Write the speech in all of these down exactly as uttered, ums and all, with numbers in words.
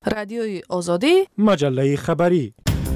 رادیوی آزادی، مجله خبری.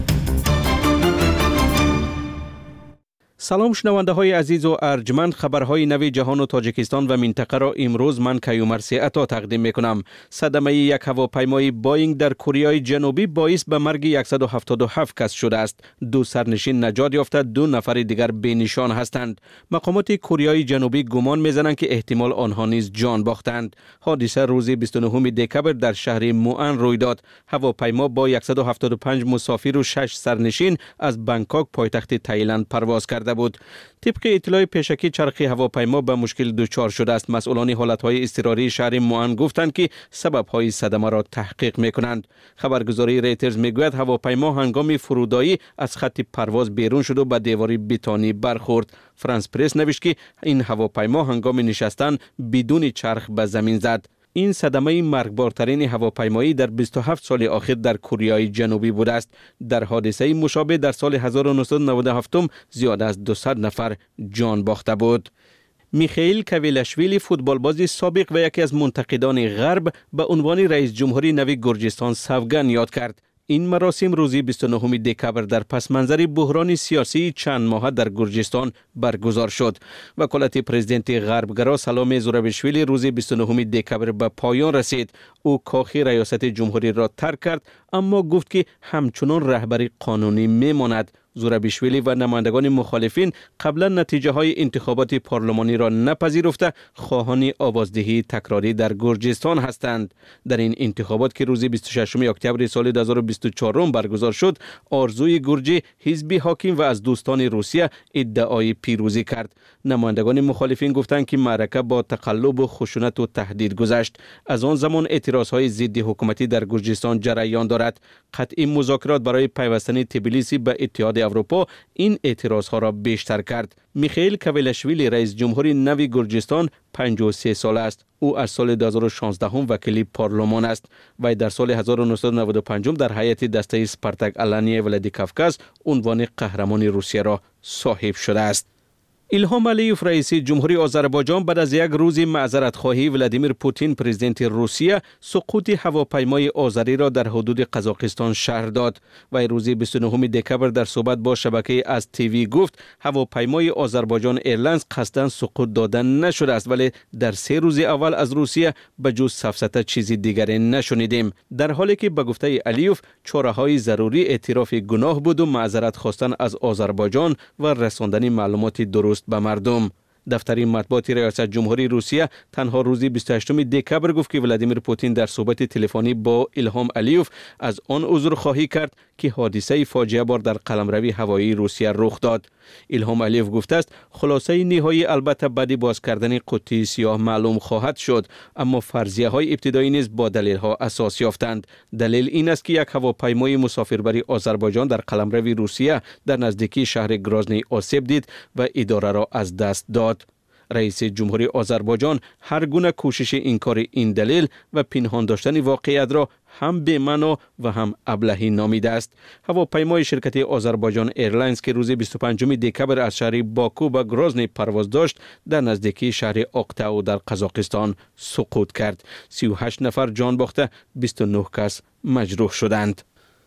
سلام شنونده های عزیز و ارجمند، خبرهای نوی جهان و تاجیکستان و منطقه را امروز من کیومرث عطا تقدیم می کنم. صدمه یک هواپیمای بوئینگ در کره جنوبی باعث به مرگ صد و هفتاد و هفت کس شده است. دو سرنشین نجات یافته، دو نفر دیگر بی نشان هستند. مقامات کره جنوبی گمان می‌زنند که احتمال آنها نیز جان باختند. حادثه روز بیست و نهم دکبر در شهر موئن روی داد. هواپیما با صد و هفتاد و پنج مسافر و شش سرنشین از بانکوک پایتخت تایلند پرواز کرده بود. طبق اطلاع پیشکی چرخ هواپیما به مشکل دچار شده است. مسئولان حالتهای اضطراری شهر موئن گفتند که سبب‌های صدمه را تحقیق می‌کنند. خبرگزاری ریترز میگوید هواپیما هنگام فرودایی از خط پرواز بیرون شد و به دیوار بتونی برخورد. فرانس پرس نوشت که این هواپیما هنگام نشستن بدون چرخ به زمین زد. این صدمه مرگبارترین هواپیمایی در بیست و هفت سال اخیر در کره جنوبی بوده است. در حادثه مشابه در سال هزار و نهصد و نود و هفت زیاد از دویست نفر جان باخته بود. میخائیل کویلاشویلی فوتبالباز سابق و یکی از منتقدان غرب به عنوان رئیس جمهوری نوی گرجستان سوگند یاد کرد. این مراسم روز بیست و نهم دکبر در پس منظر بحران سیاسی چند ماه در گرجستان برگزار شد. وکالت پرزیدنت غربگرا سلام زورابیشویلی روز بیست و نهم دکبر به پایان رسید. او کاخ ریاست جمهوری را ترک کرد، اما گفت که همچنان رهبری قانونی میماند. زورابیشویلی و نمایندگان مخالفین قبلا نتیجه های انتخابات پارلمانی را نپذیرفته خواهان آوازدهی تکراری در گرجستان هستند. در این انتخابات که روز بیست و ششم اکتبر سال دو هزار و بیست و چهار برگزار شد، آرزوی گرجی حزب حاکم و از دوستان روسیه ادعای پیروزی کرد. نمایندگان مخالفین گفتند که معرکه با تقلب و خشونت و تهدید گذشت. از آن زمان اعتراضهای ضد حکومتی در گرجستان جریان دارد. قطع مذاکرات برای پیوستن تبلیسی به اتحاد اروپا این اعتراض ها را بیشتر کرد. میخائیل کویلاشویلی رئیس جمهور نوی گرجستان پنجاه و سه ساله است. او از سال دو هزار و شانزده وکیل پارلمان است و در سال هزار و نهصد و نود و پنج در هیئت دسته اسپارتاک آلانیای ولادیکاوکاز عنوان قهرمان روسیه را صاحب شده است. ایلهام علیوف رئیس جمهوری آذربایجان بعد از یک روز معذرت خواهی ولادیمیر پوتین پرزیدنت روسیه سقوط هواپیمای آذری را در حدود قزاقستان شهر داد. و روز بیست و نهم دکبر در صحبت با شبکه از تیوی گفت هواپیمای آذربایجان ایرلاینز قصداً سقوط دادن نشده است، ولی در سه روز اول از روسیه به جز سفسطه چیزی دیگری نشنیدیم. در حالی که به گفته علیوف چاره‌های ضروری اعتراف گناه بود و معذرت خواستن از آذربایجان و رساندن معلومات درست به مردم. دفتر مطبوعات ریاست جمهوری روسیه تنها روز بیست و هشتم دکبر گفت که ولادیمیر پوتین در صحبت تلفنی با ایلهام علیوف از آن عذر خواهی کرد که حادثه فاجعه بار در قلمروی هوایی روسیه رخ داد. ایلهام علیوف گفته است خلاصه نهایی البته بعد باز کردن قطعه سیاه معلوم خواهد شد، اما فرضیه های ابتدایی نیز با دلیل ها اساس یافتند. دلیل این است که یک هواپیمای مسافربری آذربایجان در قلمروی روسیه در نزدیکی شهر گرازنی آسیب دید و اداره را از دست داد. رئیس جمهوری آذربایجان هر گونه کوشش انکار این دلیل و پنهان داشتن واقعیت را هم بی‌معنا و هم ابلهی نامیده است. هواپیمای شرکت آذربایجان ایرلاینز که روز بیست و پنجم دکبر از شهر باکو به گرازنی پرواز داشت در نزدیکی شهر آقتاو در قزاقستان سقوط کرد. سی و هشت نفر جان باخته، بیست و نه کس مجروح شدند.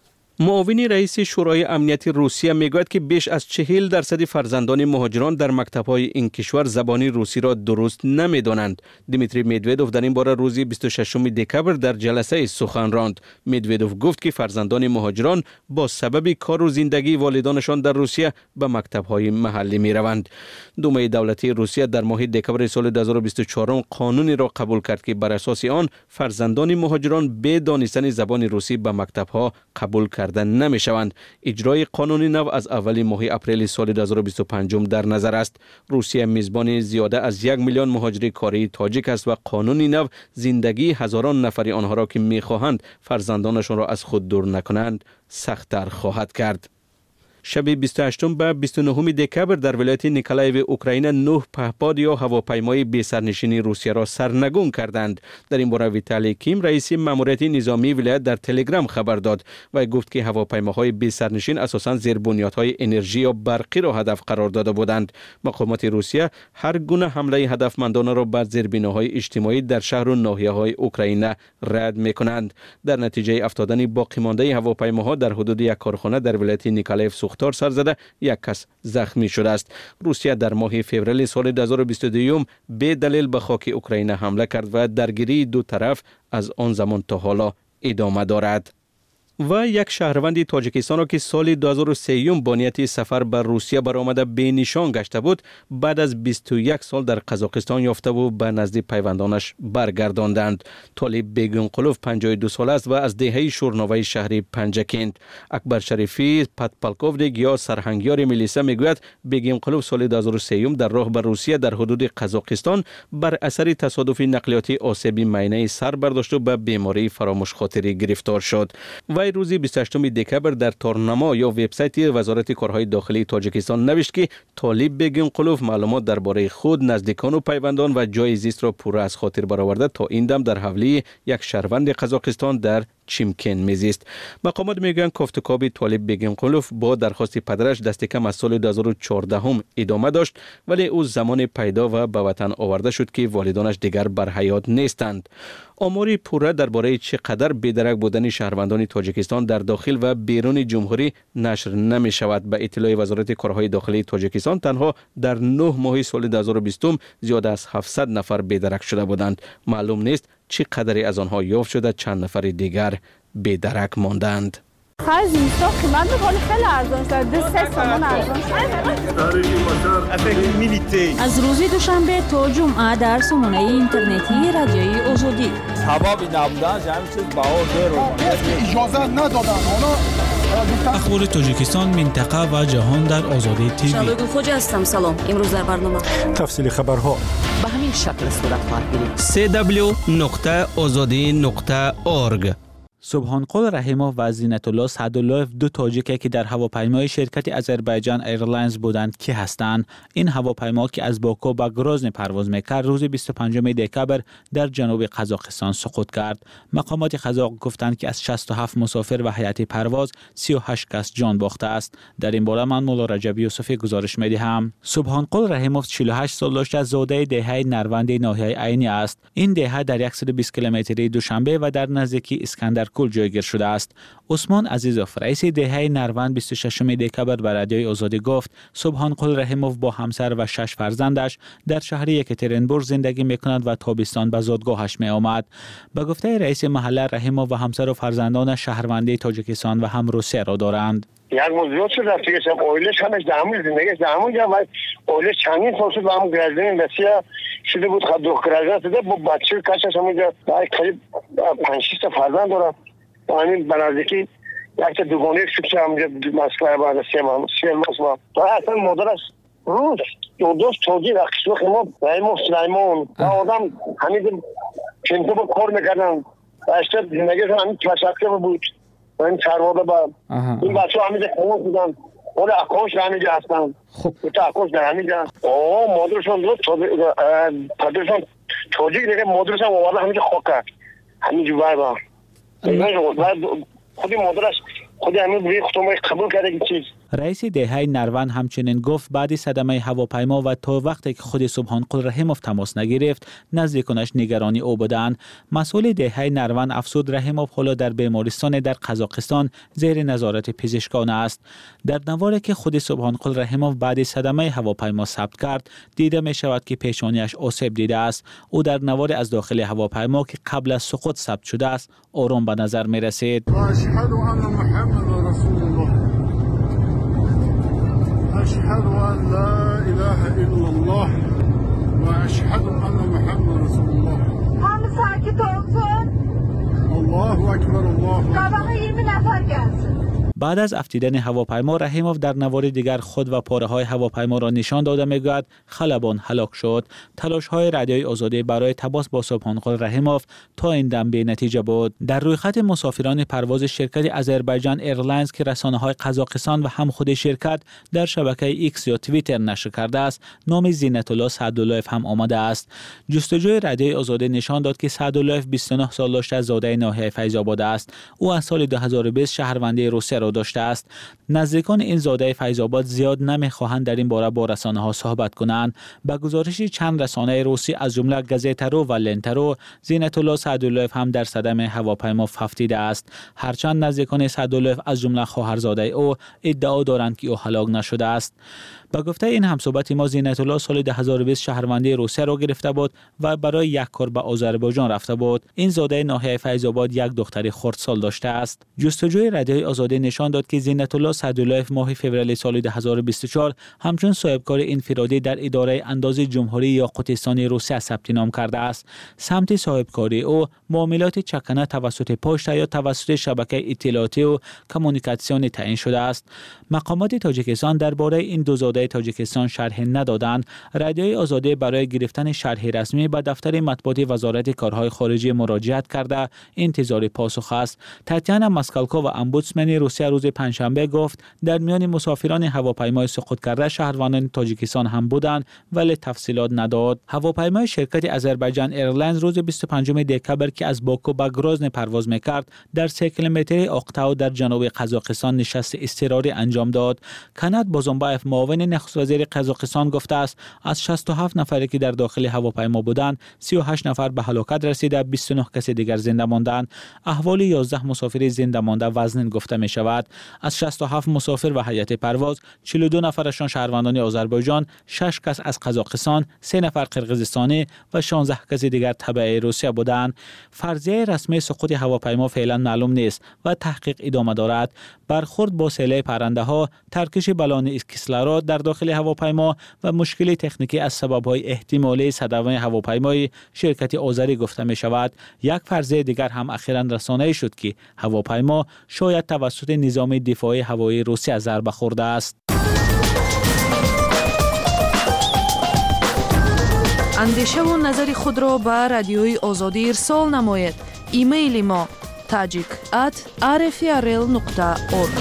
معاون رئیس شورای امنیت روسیه میگوید که بیش از چهل درصد فرزندان مهاجران در مکتب‌های این کشور زبان روسی را درست نمی‌دانند. دیمیتری مدودوف در این باره روز بیست و ششم دکبر در جلسه سخن راند. مدودوف گفت که فرزندان مهاجران با سبب کار و زندگی والدانشان در روسیه به مکتب‌های محلی می‌روند. دومه دولتی روسیه در ماه دکبر سال دو هزار و بیست و چهار قانونی را قبول کرد که بر اساس آن فرزندان مهاجران به دانستن زبان روسی به مکتب‌ها قبول کرد نمی شوند. اجرای قانون نو از اول ماه اپریل سال دو هزار و بیست و پنج در نظر است. روسیه میزبان زیاده از یک میلیون مهاجر کاری تاجیک است و قانون نو زندگی هزاران نفر آنها را که میخواهند فرزندانشان را از خود دور نکنند سخت‌تر خواهد کرد. شب بیست و هشتم به بیست و نهم دکبر در ولایت نیکولایو اوکراین نه پهپاد یا هواپیمای بی سرنشین روسیه را سرنگون کردند. در این باره ویتالی کیم رئیس ماموریت نظامی ولایت در تلگرام خبر داد و گفت که هواپیماهای بی سرنشین اساساً زیر بنیادهای انرژی یا برقی را هدف قرار داده بودند. مقامات روسیه هر گونه حمله هدفمندانه را بر زیربناهای اجتماعی در شهر و ناحیه‌های اوکراین رد می‌کنند. در نتیجه افتادن باقی مانده هواپیماها در حدود یک کارخانه در ولایت نیکولایو سوختار سر زده یک کس زخمی شده است. روسیه در ماه فوریه سال دو هزار و بیست و دو به دلیل به خاک اوکراین حمله کرد و درگیری دو طرف از آن زمان تا حالا ادامه دارد. و یک شهروند تاجیکستان را که سال دو هزار و سه با نیت سفر بر روسیه برآمده به نشان گشته بود بعد از بیست و یک سال در قزاقستان یافته و به نزد پیوندانش برگرداندند. طالب بیگونقلوف پنجاه و دو ساله است و از دهه شورنوای شهری پنجکند. اکبر شریفی پاتپالکوف یا سرهنگیار میلیسا میگوید بیگونقلوف سال دو هزار و سه در راه بر روسیه در حدود قزاقستان بر اثر تصادف نقلیاتی آسیب معینه سر برداشت و به بیماری فراموش خاطری گرفتار شد. و روزی بیست و هشتم دکبر در تارنما یا وبسایت وزارت کارهای داخلی تاجیکستان نوشت که طالب بیگونقلوف معلومات درباره خود، نزدیکان و پیوندان و جای زیست را پوره از خاطر برآورده تا این دم در حوالی یک شهروند قزاقستان در چیمکن میزیست. مقامات میگویند کافتکاب طالب بیگونقلوف با درخواست پدرش دست کم از سال دو هزار و چهارده هم ادامه داشت ولی او زمان پیدا و به وطن آورده شد که والدانش دیگر بر حیات نیستند. آماری پوره درباره چقدر بی‌درک بودن شهروندان تاجیکستان در داخل و بیرون جمهوری نشر نمی شود. به اطلاع وزارت کارهای داخلی تاجیکستان تنها در نه ماه سال دو هزار و بیست زیاد از هفتصد نفر بی‌درک شده بودند. معلوم نیست چقدری از آنها یافت شده چند نفر دیگر بی‌درک ماندند. خرج اینستا قیمت می‌کنه خیلی ارزان شده سه تومان ارزان شده. از روز دوشنبه تا جمعه در سامانه اینترنتی رادیوی آزادی ثوابی نبودن همین چیز بهار داره اجازه ندادن اونا. اخبار تاجیکستان، منطقه و جهان در آزادی تیوی. شبگون خوجا هستم. سلام. امروز در برنامه تفصیل خبرها به همین شکل صورت خواهد گرفت. سی دبلیو نقطه آزادی نقطه اورگ. سبحانقل رحیموف و زینت الله سعداللهف دو تاجیکی که در هواپیمای شرکت آذربایجان ایرلاینز بودند کی هستند؟ این هواپیما که از باکو به گروزن پرواز میکرد روز بیست و پنجم دکبر در جنوب قزاقستان سقوط کرد. مقامات قزاق گفتند که از شصت و هفت مسافر و هیئت پرواز سی و هشت کس جان باخته است. در این باره من مولا رجب یوسفی گزارش میدهم. سبحانقل رحیموف چهل و هشت سال داشته، زاده دهه نروند ناحیه عینی است. این دهه در صد و بیست کیلومتری دوشنبه و در نزدیکی اسکندر کل جایگیر شده است. عثمان عزیزوف رئیس دهه نروند بیست و ششم دکبر به رادیوی آزادی گفت سبحانقل رحیموف با همسر و شش فرزندش در شهر یکاترینبورگ زندگی میکنند و تابستان به زادگاهش می آمد. به گفته رئیس محله رحیموف و همسر و فرزندان شهروندی تاجیکستان و هم روسیه را دارند. یک موضوع شد رفتی که اویلش همش دامون زندگیش دامون جا و اویلش چندین سال شد و هم گرازدین رسیه شده بود خود دو گرازدین شده با بچه کشش همونجا قریب پنج شش تا فرزند دارم و همین بنازدیکی یک تا دوگانه شکشه همونجا مسکله با رسیه ما سیل ماست ما و اصلا مادرش روز دو دوست توجیه در قسمه خیمه رحیموف سلیمان و آدم همین چنطه با کار میکردن و اشتر زندگیش همین تشکر بود و این چرواده با این بچه ها همیده خمون بودن خود اکاش در همیده هستن خود اکاش در همیده آه مادرشان دوست پدرشان توجیه دیگه مادرشان آورده همیده خواه کرد همیده بای با خودی مادرش خودی همین بوی خطومه قبول کرده این چیز. رئیس دهه نروند همچنین گفت بعد صدمه هواپیما و تا وقتی که خود سبحانقل رحیموف تماس نگرفت نزدیکانش نگرانی او بودند. مسئول دهه نروند افسود رحیموف حالا در بیمارستان در قزاقستان زیر نظارت پزشکان است. در نواری که خود سبحانقل رحیموف بعد صدمه هواپیما ثبت کرد دیده می شود که پیشانیش آسیب دیده است. او در نواری از داخل هواپیما که قبل از سقوط ثبت شده است آرام به نظر می رسید. أشهد أن لا إله إلا الله وأشهد أن محمد رسول الله. هم ساکت olsun. الله أكبر الله. Sabaha yirmi نفر gelsin. بعد از افتیدن هواپیما رحیموف در نوار دیگر خود و پاره‌های هواپیما را نشان داده می‌گوید خلبان هلاک شد. تلاش‌های رادیوی آزادی برای تماس با سبحان‌خور رحیموف تا این دم بی نتیجه بود. در رویخط مسافران پرواز شرکت آذربایجان ایرلاینز که رسانه‌های قزاقستان و هم خود شرکت در شبکه ایکس یا توییتر نشر کرده است، نام زینت الله سعدالله‌اف هم آمده است. جستجوی رادیوی آزادی نشان داد که سعدالله‌اف بیست و نه سال داشته، زاده ناحیه فیض آباد است. او از سال دو هزار و بیست شهروندی روسیه را داشته است. نزدیکان این زاده فیض آباد زیاد نمی‌خواهند در این باره با رسانه‌ها صحبت کنند. با گزارش چند رسانه روسی از جمله گزیتارو و لنتارو، زینت الله سعدالله‌اف هم در صدمه هواپیما افتیده است. هرچند نزدیکان سعدالله‌اف از جمله خواهرزاده او ادعا دارند که او هلاک نشده است. با گفته این همصحبت ما، زینت الله سال دو هزار و بیست شهروندی روسیه را گرفته بود و برای یک کار به آذربایجان رفته بود. این زاده ناحیه فیض آباد یک دختر خردسال داشته است. جستجوی رادیوی آزادی نشان داد که زینت الله سعدالله‌اف ماه فوریه سال دو هزار و بیست و چهار همچون صاحبکار انفرادی در اداره اندازه جمهوری یاقوتستان روسیه ثبت نام کرده است. سمت صاحبکاری او معاملات چکنه توسط پشت یا توسط شبکه اطلاعاتی و کمونیکاسیون تعیین شده است. مقامات تاجیکستان درباره این دو زاده تاجیکستان شرح ندادند. رادیوی آزادی برای گرفتن شرح رسمی به دفتر مطبوعاتی وزارت کارهای خارجه مراجعت کرده انتظار پاسخ است. تاتیانا ماسکالکو و امبودسمن روسیه روز پنجشنبه گفت در میان مسافران هواپیمای سقوط کرده شهروندان تاجیکستان هم بودند ولی تفصیلات نداد. هواپیمای شرکت آذربایجان ایرلاینز روز بیست و پنجم دکبر که از باکو به گروزن پرواز میکرد در سه کیلومتری آقتاو در جنوب قزاقستان نشست اضطراری انجام داد. کنات بازمبایف معاون نخست وزیر قزاقستان گفته است از شصت و هفت نفری که در داخل هواپیما بودند سی و هشت نفر به هلاکت رسیده، بیست و نه کس دیگر زنده ماندند. احوال یازده مسافر زنده مانده وزن گفته می شود. از شصت و هفت مسافر و هیئت پرواز چهل و دو نفرشان شهروندان آذربایجان، شش کس از قزاقستان، سه نفر قرقیزستانی و شانزده کس دیگر تبع روسیه بودند. فرضیه رسمی سقوط هواپیما فعلا معلوم نیست و تحقیق ادامه دارد. برخورد با سیل پرنده ها، ترکش بالون کیسلارا در داخل هواپیما و مشکل تکنیکی از سبب‌های احتمالی صدمه هواپیمای شرکت آذری گفته می شود. یک فرضیه دیگر هم اخیراً رسانه‌ای شد که هواپیما شاید توسط نظام دفاعی هوایی روسیه ضربه خورده است. اندیشه و نظر خود را به رادیوی آزادی ارسال نمایید. ایمیل ما tajik at r f r l nokta org.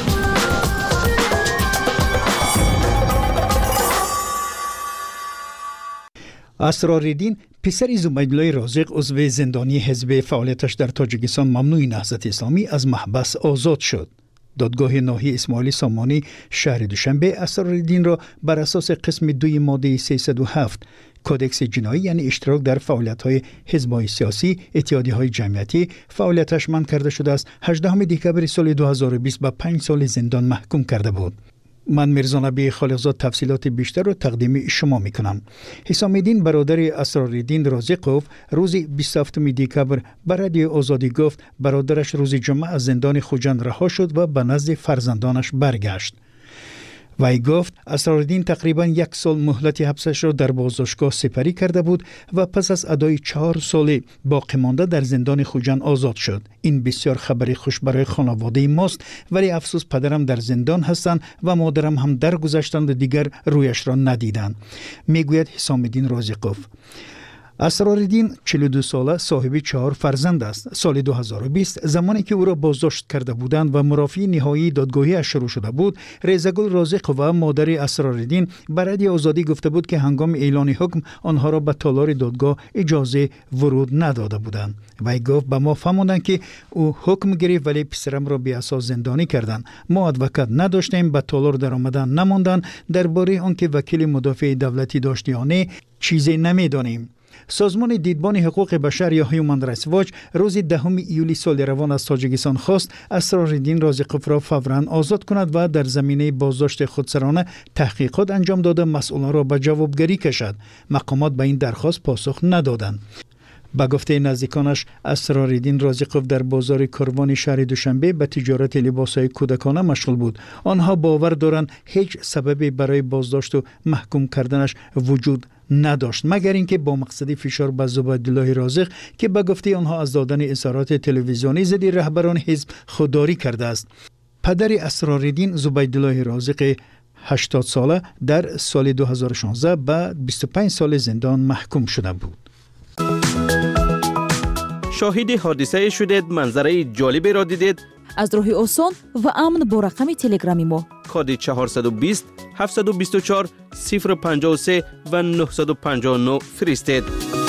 اسراردین پسر زبیدالله رازق عضو زندانی حزب فعالیتش در تاجیکستان ممنوع نهضت اسلامی از محبس آزاد شد. دادگاه ناحیه اسماعیلی سامانی شهر دوشنبه اسراردین را بر اساس قسم دوی ماده سیصد و هفت کودکس جنایی یعنی اشتراک در فعالیت‌های حزب‌های سیاسی، اتحادیه‌های جمعیتی فعالیتش منع کرده شده است. هجدهم دکبر سال دو هزار و بیست به پنج سال زندان محکوم کرده بود. من میرزا نبی خالقزاد تفصیلات بیشتر را تقدیم شما میکنم. حسام الدین برادر اسراردین رازقوف روز بیست و هفتم دکبر به رادیو آزادی گفت برادرش روز جمعه از زندان خوجند رها شد و به نزد فرزندانش برگشت. وی گفت اسراردین تقریبا یک سال مهلت حبسش را در بازداشتگاه سپری کرده بود و پس از ادای چهار ساله باقی مانده در زندان خوجند آزاد شد. این بسیار خبری خوش برای خانواده ماست، ولی افسوس پدرم در زندان هستند و مادرم هم درگذشتند و دیگر رویش را ندیدند، میگوید حسام الدین رازقوف. اسراردین چهل و دو ساله صاحب چهار فرزند است. سال دو هزار و بیست زمانی که او را بازداشت کرده بودند و مرافعه نهایی دادگاهی شروع شده بود، ریزگل رازق و مادر اسراردین برای آزادی گفته بود که هنگام اعلان حکم آنها را به تالار دادگاه اجازه ورود نداده بودند. وی گفت به ما فهماندند که او حکم گرفت ولی پسرم را بی اساس زندانی کردند. ما ادوکات نداشتیم، به تالار در آمدن نماندند. درباره آنکه وکیل مدافع دولتی داشت یا نه چیزی نمیدانیم. سازمان دیدبان حقوق بشر یا هیومن رایتس واچ روز دهم ایولی سال روان از تاجیکستان خواست اسراردین رازقوف را فوراً آزاد کند و در زمینه بازداشت خودسرانه تحقیقات انجام داده مسئولان را به جوابگری کشد. مقامات به این درخواست پاسخ ندادند. با گفته نزدیکانش اسراردین رازقوف در بازار کاروان شهر دوشنبه به تجارت لباسهای کودکانه مشغول بود. آنها باور دارند هیچ سببی برای بازداشت و محکوم کردنش وجود نداشت مگر اینکه با مقصد فشار بر زبیدالله رازق که به گفته آنها از دادن اظهارات تلویزیونی ضد رهبران حزب خودداری کرده است. پدر اسرارالدین زبیدالله رازق هشتاد ساله در سال دو هزار و شانزده به بیست و پنج سال زندان محکوم شده بود. شاهد حادثه شدید، منظره جالبی را دیدید؟ از راه آسان و امن با رقم تلگرامی ما کد چهارصد و بیست هفتصد و بیست و چهار صفر پنجاه و سه و نهصد و پنجاه و نه فرستید.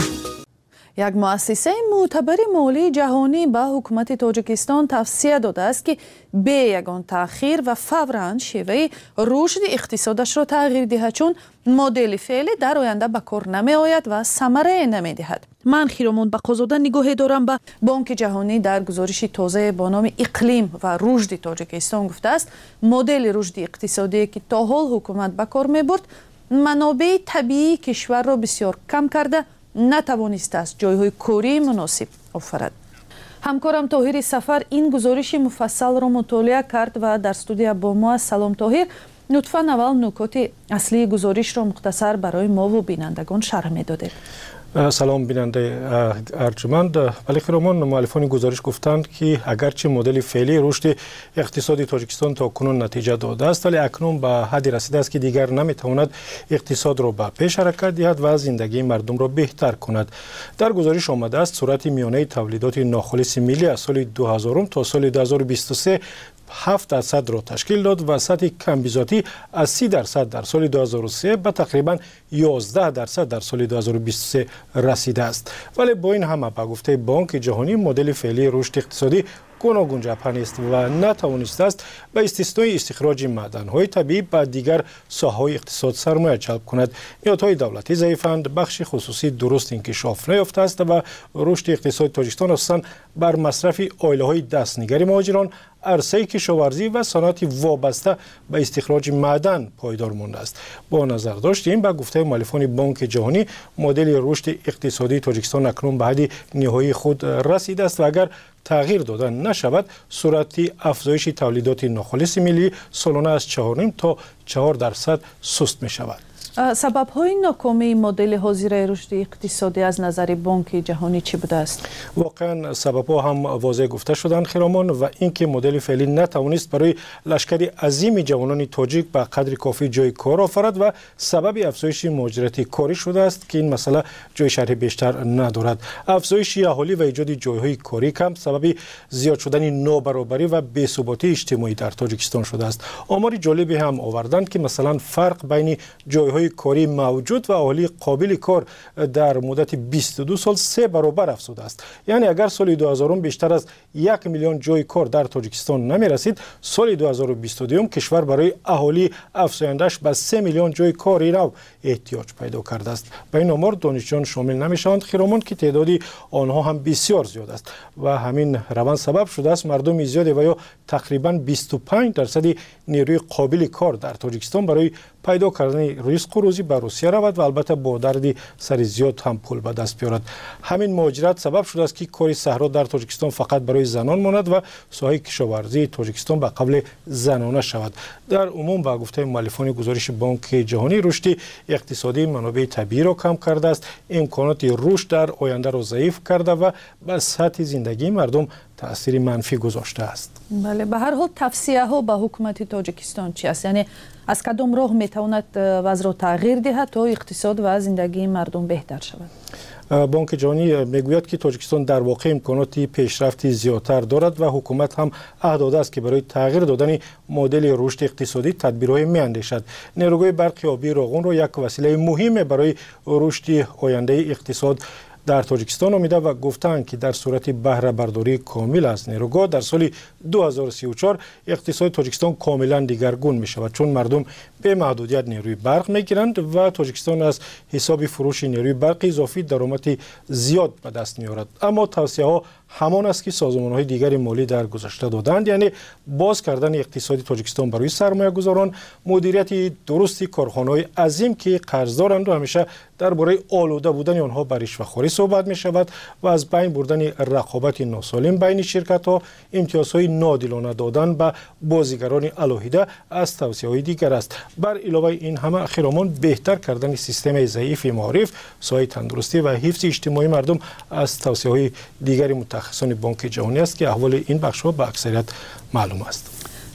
یک مؤسسه معتبر مالی جهانی به حکومت تاجیکستان توصیه داده است که به یگان تأخیر و فوراً شیوه رشد اقتصادش را تغییر دهد، چون مدل فعلی در آینده به کار نمی آید و ثمره نمی دهد. من خیرمون بقازاده نگاهی دارم به بانک جهانی در گزارش تازه با نام اقلیم و رشد تاجیکستان گفته است مدل رشد اقتصادی که تا حال حکومت به کار می برد منابع طبیعی کشور را بسیار کم کرده نتوانسته است جایهای کاری مناسب آفرد. همکارم طاهر سفر این گزارش مفصل را مطالعه کرد و در استودیو با ما. سلام طاهر، لطفاً اول نکات اصلی گزارش را مختصر برای ما و بینندگان شرح می‌دادید. سلام بیننده ارجمند. ولی خیرمان مؤلفان گزارش گفتند که اگرچه مدل فعلی رشد اقتصادی تاجیکستان تا کنون نتیجه داده است، ولی اکنون به حدی رسیده است که دیگر نمیتواند اقتصاد را به پیش حرکت دهد و زندگی مردم را بهتر کند. در گزارش آمده است سرعت میانه تولیدات ناخالص ملی از سال دو هزار تا سال دو هزار و بیست و سه هفت درصد را تشکیل داد و سطح کمبیزاتی از سی درصد در سال دو هزار و سه به تقریبا یازده درصد در سال دو هزار و بیست و سه رسیده است. ولی با این همه به گفته بانک جهانی مدل فعلی رشد اقتصادی گوناگون جبهه نیست و نتوانسته است به استثنای استخراج معدن‌های طبیعی به دیگر ساحه‌های اقتصاد سرمایه جلب کند. نهادهای دولتی ضعیفند، بخش خصوصی درست انکشاف نیافته است و رشد اقتصاد تاجیکستان اساساً بر مصرف آیله‌های دستنگری مهاجران، عرصه کشاورزی و صنعت وابسته به استخراج معدن پایدار مانده است. با نظر داشتیم به گفته مؤلفان بانک جهانی مدل رشد اقتصادی تاجیکستان اکنون به حد نهایی خود رسیده است و اگر تغییر داده نشود سرعت افزایش تولیدات ناخالص ملی سالانه از چهار و نیم تا چهار درصد سست می شود. سبب‌های ناکامی مدل حاضر رشد اقتصادی از نظر بانک جهانی چی بوده است؟ واقعا سبب‌ها هم واضح گفته شدند خیرامان، و اینکه مدل فعلی نتوانست برای لشکری عظیم جوانان تاجیک به قدر کافی جای کار آفرد و سبب افزایش مهاجرت کاری شده است که این مسئله جای شرح بیشتر ندارد. افزایش اهالی و ایجاد جایهای کاری کم سبب زیاد شدن نابرابری و بی‌ثباتی اجتماعی در تاجیکستان شده است. آمار جالبی هم آوردند که مثلا فرق بین جایهای کاری موجود و اهالی قابل کار در مدت بیست و دو سال سه برابر افزوده است. یعنی اگر سال دو هزار بیشتر از یک میلیون جای کار در تاجیکستان نمی رسید، سال دو هزار و بیست و دو کشور برای اهالی افزایندش به سه میلیون جای کاری نو احتیاج پیدا کرده است. به این آمار دانشجویان شامل نمیشوند خیرامان که تعدادی آنها هم بسیار زیاد است و همین روند سبب شده است مردم زیادی و یا تقریبا بیست و پنج درصد نیروی قابل کار در تاجیکستان برای پیدا کردن رزق و روزی به روسیه رود و البته با دردی سر زیاد هم پول به دست بیارد. همین مهاجرت سبب شده است که کار صحرا در تاجیکستان فقط برای زنان ماند و ساحه کشاورزی تاجیکستان به قبل زنانه شود. در عموم با گفته مؤلفان گزارش بانک جهانی رشد اقتصادی منابع طبیعی را کم کرده است، امکانات رشد در آینده را ضعیف کرده و بر سطح زندگی مردم تأثیر منفی گذاشته است. بله، به هر حال توصیه ها به حکومت تاجیکستان چی است؟ یعنی از کدام راه میتواند وضع را تغییر دهد تا اقتصاد و زندگی مردم بهتر شود؟ بانک جهانی میگوید که تاجیکستان در واقع امکانات پیشرفتی زیادتر دارد و حکومت هم عهد داده است که برای تغییر دادن مدل رشد اقتصادی تدبیرهای میاندیشد. نیروگاه برق آبی راغون را یک وسیله مهم برای رشد آینده اقتصاد در تاجیکستان آمیده و گفتند که در صورت بهره برداری کامل از نیروگاه در سال دو هزار و سی و چهار اقتصاد تاجیکستان کاملا دیگرگون می شود، چون مردم به محدودیت نیروی برق می گیرند و تاجیکستان از حساب فروش نیروی برق اضافی درآمد زیاد به دست می آورد. اما توصیه ها همان است که سازمان های دیگر مالی در گذشته دادند، یعنی باز کردن اقتصادی تاجیکستان برای سرمایه گذاران، مدیریت درستی کارخانه های عظیم که قرض دارند و همیشه درباره آلوده بودن آنها بر رشوه‌خواری صحبت می شود و از بین بردن رقابت ناسالم بین شرکت ها، امتیازهای ناعادلانه دادن به بازیگران علاهیده از توصیه های دیگر است. بر علاوه این همه خیرامان بهتر کردن سیستم ضعیف معارف، ساحه تندرستی و حفظ اجتماعی مردم از توصیه های دیگر متخصصان بانک جهانی است که احوال این بخش ها به اکثریت معلوم است.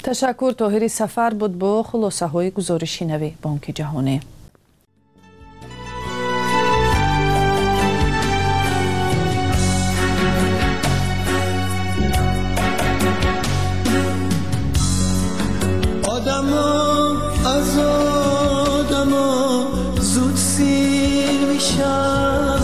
تشکر. طاهری سفر بود با خلاصه های گزارشی نوی بانک جهانی. آدما از آدما زود سیر میشن،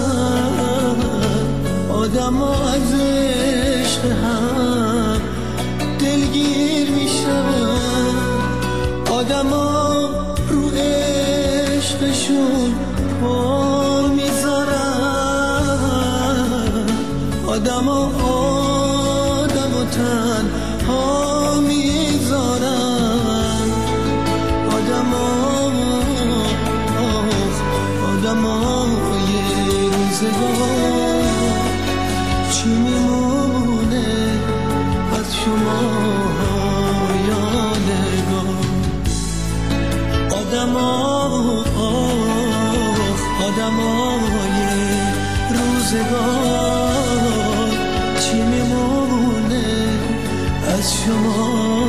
آدما از عشق هم دلگیر میشن، آدما رو عشقشون پا میذارن، آدما آدمو تنها میذارن، آدما آدما یه روزگار چی میمونه از شما یادگار، آدما آدما یه روزگار چی میمونه از شما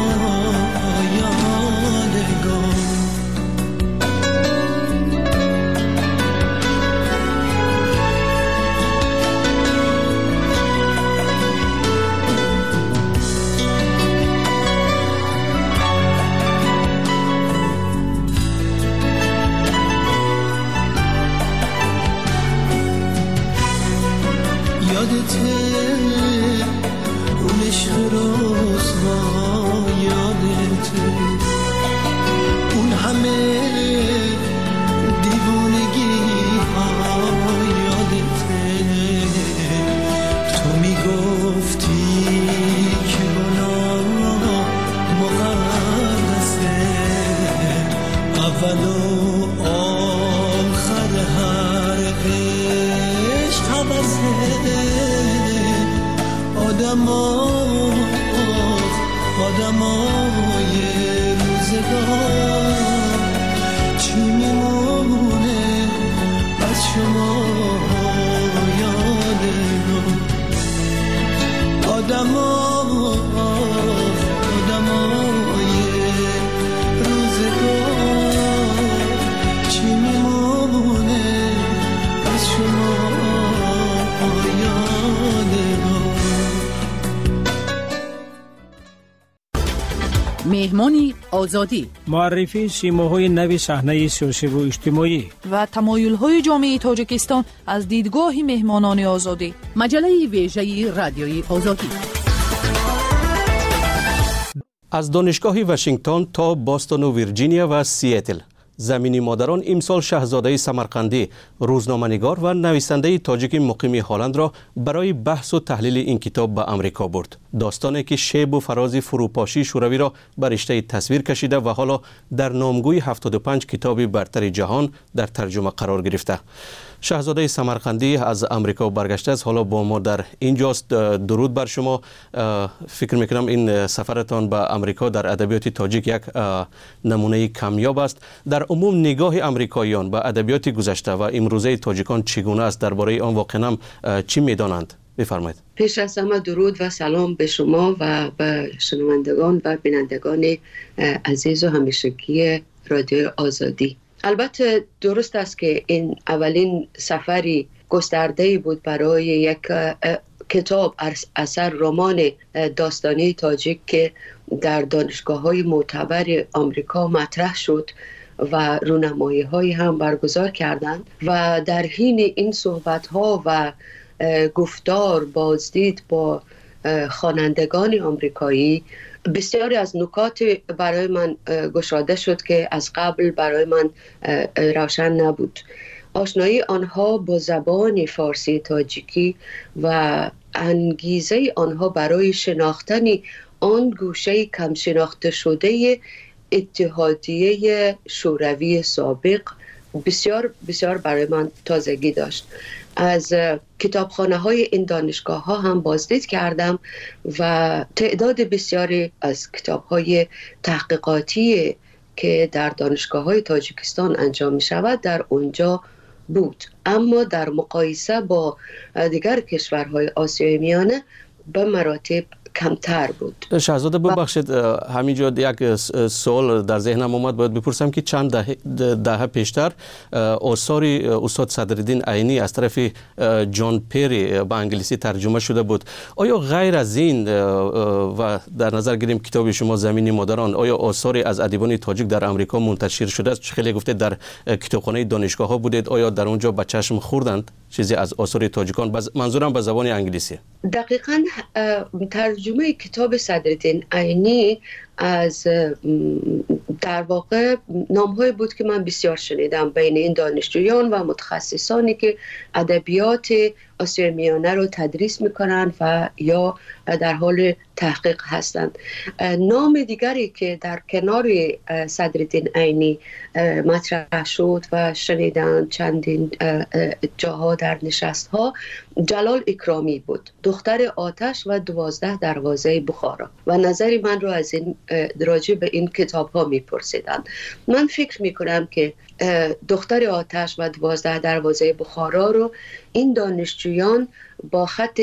یادگار. یادته اون عشق روزها، یادته اون همه دیوونگی ها، یادته تو میگفتی که گناه مقدسه، اول و آخر هر عشق حبسه، آدما آدما یه روزگار چی میمونه از شما یادگار، آدما آدما یه روزگار چی میمونه از شما یادگار. مهمانی آزادی، معرفی سیماهای نوی صحنه سیاسی و اجتماعی و تمایل‌های جامعه تاجیکستان از دیدگاه مهمانان آزادی. مجله ویژه رادیوی آزادی. از دانشگاه واشنگتن تا باستون و ویرجینیا و سیاتل، زمینی مادران امسال شاهزاده سمرقندی، روزنامه‌نگار و نویسنده تاجیک مقیم هلند را برای بحث و تحلیل این کتاب به امریکا برد. داستانی که شیب و فراز فروپاشی شوروی را بر رشته تصویر کشیده و حالا در نامگوی هفتاد و پنج کتاب برتر جهان در ترجمه قرار گرفته. شاهزاده سمرقندی از امریکا برگشته است، حالا با ما در اینجاست. درود بر شما. فکر میکنم این سفرتان به امریکا در ادبیات تاجیک یک نمونه کمیاب است. در عموم نگاه امریکاییان به ادبیات گذشته و امروزه تاجیکان چگونه است؟ درباره آن واقعا چی میدانند؟ بفرمایید. پیش از همه درود و سلام به شما و به شنوندگان و بینندگان عزیز و همیشگی رادیو آزادی. البته درست است که این اولین سفری گسترده بود برای یک کتاب اثر رمان داستانی تاجیک که در دانشگاه‌های معتبر آمریکا مطرح شد و رونمایی‌هایی هم برگزار کردند و در حین این صحبت‌ها و گفتار بازدید با خوانندگان آمریکایی بسیاری از نکات برای من گشاده شد که از قبل برای من روشن نبود. آشنایی آنها با زبان فارسی تاجیکی و انگیزه آنها برای شناختن آن گوشه کم شناخته شده اتحادیه شوروی سابق بسیار بسیار برای من تازگی داشت. از کتابخانه های این دانشگاه ها هم بازدید کردم و تعداد بسیاری از کتاب های تحقیقاتی که در دانشگاه های تاجیکستان انجام می شود در اونجا بود، اما در مقایسه با دیگر کشورهای آسیای میانه به مراتب کمتر بود. شاهزاده ببخشید همینجا یک سوال در ذهنم اومد، باید بپرسم که چند دهه ده پیشتر آثار استاد صدرالدین عینی از طرف جان پیری به انگلیسی ترجمه شده بود. آیا غیر از این و در نظر گیریم کتاب شما زمین مادران، آیا آثاری از ادیبان تاجیک در امریکا منتشر شده است؟ خیلی گفته در کتابخانه دانشگاه ها بودید، آیا در اونجا به چشم خوردند چیزی از آثار تاجیکان؟ منظورم به زبان انگلیسی. دقیقاً ترجمه کتاب صدرالدین عینی از در واقع نام‌های بود که من بسیار شنیدم بین این دانشجویان و متخصصانی که ادبیات آسیای میانه رو تدریس میکنن و یا در حال تحقیق هستند. نام دیگری که در کنار صدرالدین عینی مطرح شد و شنیدن چندین جاها در نشست‌ها، جلال اکرامی بود، دختر آتش و دوازده دروازه بخارا، و نظری من رو از این راجع به این کتاب ها میپرسیدن. من فکر میکنم که دختر آتش و دوازده دروازه بخارا رو این دانشجویان با خط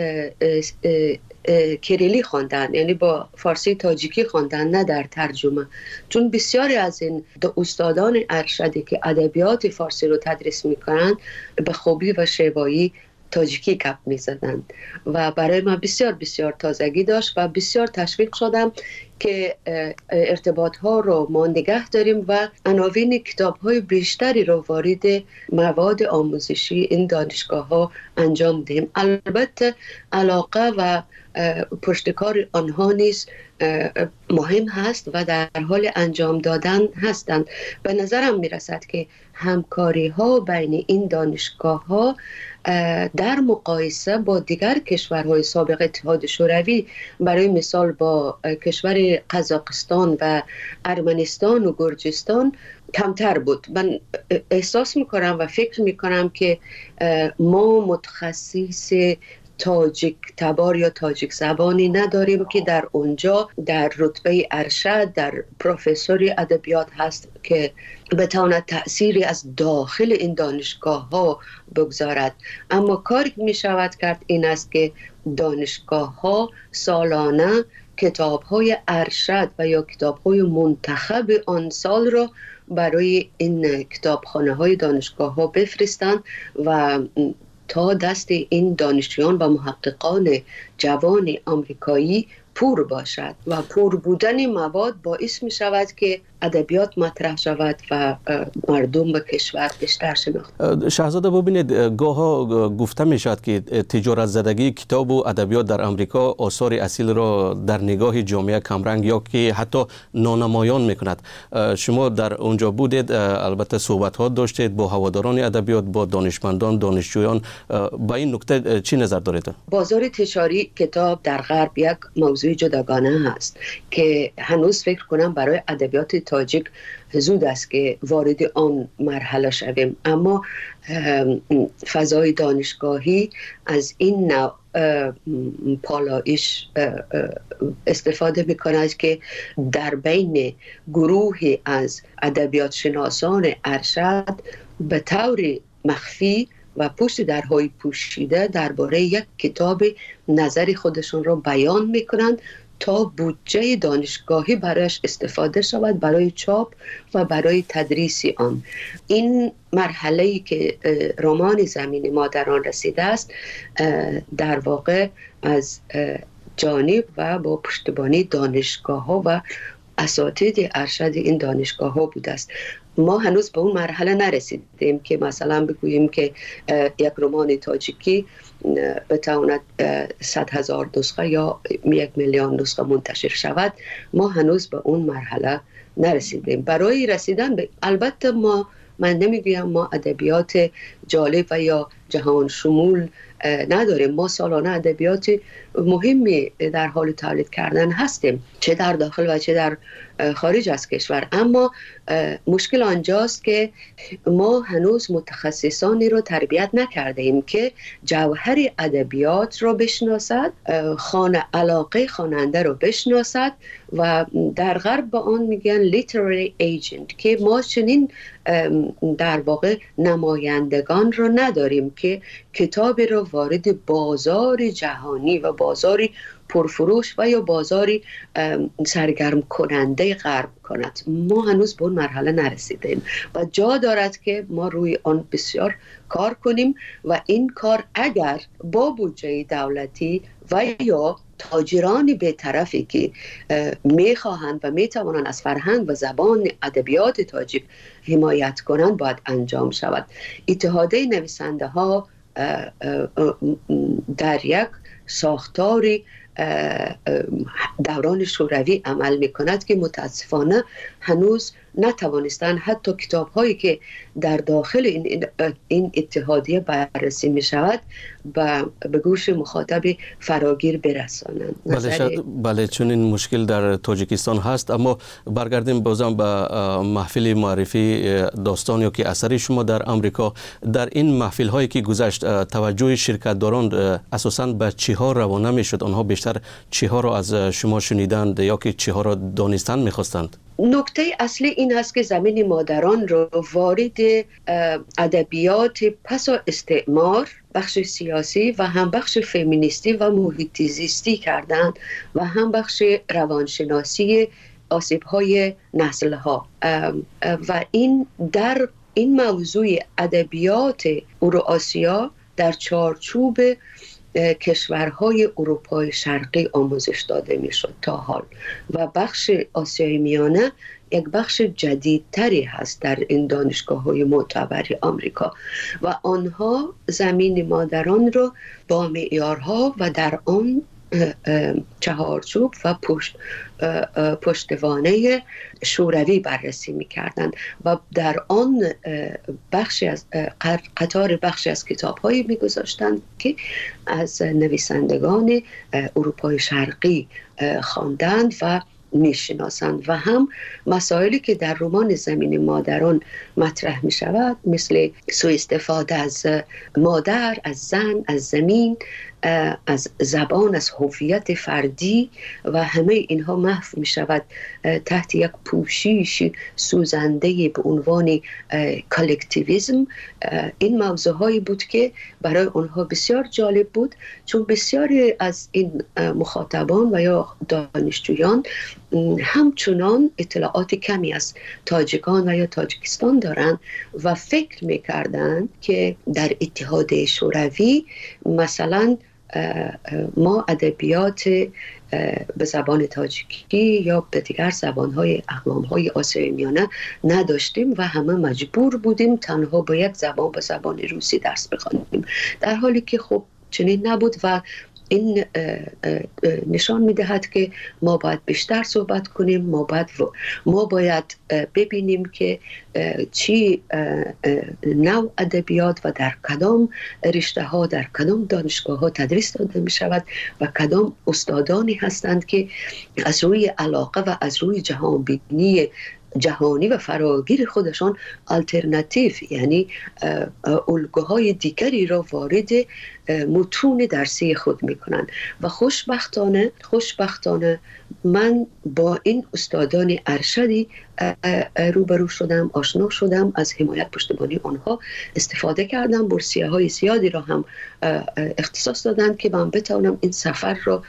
کریلی خواندن، یعنی با فارسی تاجیکی خواندن، نه در ترجمه، چون بسیاری از این استادان ارشدی که ادبیات فارسی رو تدریس میکنن به خوبی و شیوایی تاجیکی گپ می زدند و برای من بسیار بسیار تازگی داشت و بسیار تشویق شدم که ارتباط ها رو ما نگه داریم و عناوین کتاب های بیشتری رو وارد مواد آموزشی این دانشگاه ها انجام دهیم. البته علاقه و پشتکار آنها نیز مهم هست و در حال انجام دادن هستند. به نظرم می رسد که همکاری ها بین این دانشگاه ها در مقایسه با دیگر کشورهای سابق اتحاد شوروی، برای مثال با کشور قزاقستان و ارمنستان و گرجستان، کمتر بود. من احساس میکنم و فکر میکنم که ما متخصص تاجیک تبار یا تاجیک زبانی نداریم که در اونجا در رتبه ارشد در پروفسوری ادبیات هست که بتواند تأثیری از داخل این دانشگاه ها بگذارد. اما کاری که می شود کرد این است که دانشگاه ها سالانه کتاب های ارشد و یا کتاب های منتخب آن سال را برای این کتابخانه های دانشگاه ها بفرستند و تا دست این دانشجویان و محققان جوان آمریکایی پور باشد و پور بودن مواد باعث می شود که ادبیات مطرح شود و مردم به کشور بیشتر شناخته. شاهزاده ببینید، گاها گفته می شود که تجارت زدگی کتاب و ادبیات در امریکا آثار اصیل را در نگاه جامعه کمرنگ یا که حتی نانمایان می کند. شما در اونجا بودید، البته صحبت ها داشتید با هواداران ادبیات، با دانشمندان، دانشجویان. با این نکته چی نظر دارید؟ بازار تجاری کتاب در غرب یک موضوع جداگانه هست که هنوز فکر کنم برای ادبیات تاجیک زود است که وارد آن مرحله شویم، اما فضای دانشگاهی از این نوع پالایش استفاده می‌کند که در بین گروهی از ادبیات شناسان ارشد به طور مخفی و پشت درهای پوشیده درباره یک کتاب نظر خودشون را بیان می‌کنند تا بودجه دانشگاهی برایش استفاده شود برای چاپ و برای تدریس آن. این مرحله‌ای که رمان زمین مادران رسیده است در واقع از جانب و با پشتیبانی دانشگاه‌ها و اساتید ارشد این دانشگاه‌ها بوده است. ما هنوز به اون مرحله نرسیدیم که مثلا بگوییم که یک رمان تاجیکی بتواند صد هزار نسخه یا یک میلیون نسخه منتشر شود. ما هنوز به اون مرحله نرسیدیم. برای رسیدن به، البته ما من نمیگویم ما ادبیات جالب و یا جهان شمول نداریم. ما سالانه ادبیات مهمی در حال تولید کردن هستیم، چه در داخل و چه در خارج از کشور. اما مشکل آنجاست که ما هنوز متخصصانی رو تربیت نکرده ایم که جوهر ادبیات رو بشناسد، خانه علاقه خواننده رو بشناسد و در غرب به آن میگن literary agent، که ما چنین در واقع نمایندگان رو نداریم که کتابی رو وارد بازار جهانی و بازار پرفروش و یا بازاری سرگرم کننده غرب کند. ما هنوز به اون مرحله نرسیدیم و جا دارد که ما روی آن بسیار کار کنیم و این کار اگر با بودجه دولتی و یا تاجران بی‌طرفی که میخواهند و میتوانند از فرهنگ و زبان ادبیات تاجیک حمایت کنند باید انجام شود. اتحادیه نویسنده ها در یک ساختاری دوران شوروی عمل می کند که متاسفانه هنوز نتوانستند حتی کتاب هایی که در داخل این, این اتحادیه بررسی می شود به گوش مخاطب فراگیر برسانند. بله, بله چون این مشکل در تاجیکستان هست. اما برگردیم بازم به محفل معرفی داستانی که اثری شما در آمریکا. در این محفل هایی که گذشت توجه شرکت داران اساساً به چی ها روانه می شد؟ آنها بیشتر چی ها را از شما شنیدند یا که چی ها را دانستند می خواستند؟ نکته اصلی این است که زمین مادران را وارد ادبیات پس از استعمار، بخش سیاسی و هم بخش فمینیستی و محیط زیستی کردند و هم بخش روانشناسی آسیب‌های نسل‌ها و این در این موضوع ادبیات اوراسیا در چارچوب کشورهای اروپای شرقی آموزش داده می شد تا حال و بخش آسیای میانه یک بخش جدیدتری هست در این دانشگاه های معتبر آمریکا و آنها زمین مادران رو با معیارها و در آن چهارچوب و پشت پشتوانه شوروی بررسی می‌کردند و در آن بخشی از قطار بخشی از کتاب‌هایی می‌گذاشتند که از نویسندگان اروپای شرقی خواندند و میشناسند و هم مسائلی که در رمان زمین مادران مطرح می شود مثل سوء استفاده از مادر، از زن، از زمین، از زبان، از هویت فردی و همه اینها محو می شود تحت یک پوشش سوزنده به عنوان کالکتیویسم. این موضوع هایی بود که برای آنها بسیار جالب بود چون بسیاری از این مخاطبان و یا دانشجویان همچنان اطلاعات کمی از تاجیکان و یا تاجیکستان دارند و فکر میکردند که در اتحاد شوروی مثلا ما ادبیات به زبان تاجیکی یا به دیگر زبانهای اقوامهای آسیای میانه نداشتیم و همه مجبور بودیم تنها با یک زبان به زبان روسی درس بخوانیم، در حالی که خب چنین نبود و این نشان می‌دهد که ما باید بیشتر صحبت کنیم، ما باید ما باید ببینیم که چی نوع ادبیات و در کدام رشته ها در کدام دانشگاه ها تدریس داده می شود و کدام استادانی هستند که از روی علاقه و از روی جهانبینی جهانی و فراگیر خودشان آلترناتیو یعنی الگوهای دیگری را وارد متون درسی خود میکنند و خوشبختانه خوشبختانه من با این استادان ارشدی روبرو شدم، آشنا شدم، از حمایت پشتیبانی آنها استفاده کردم، بورسیه های زیادی را هم اختصاص دادند که من بتوانم این سفر را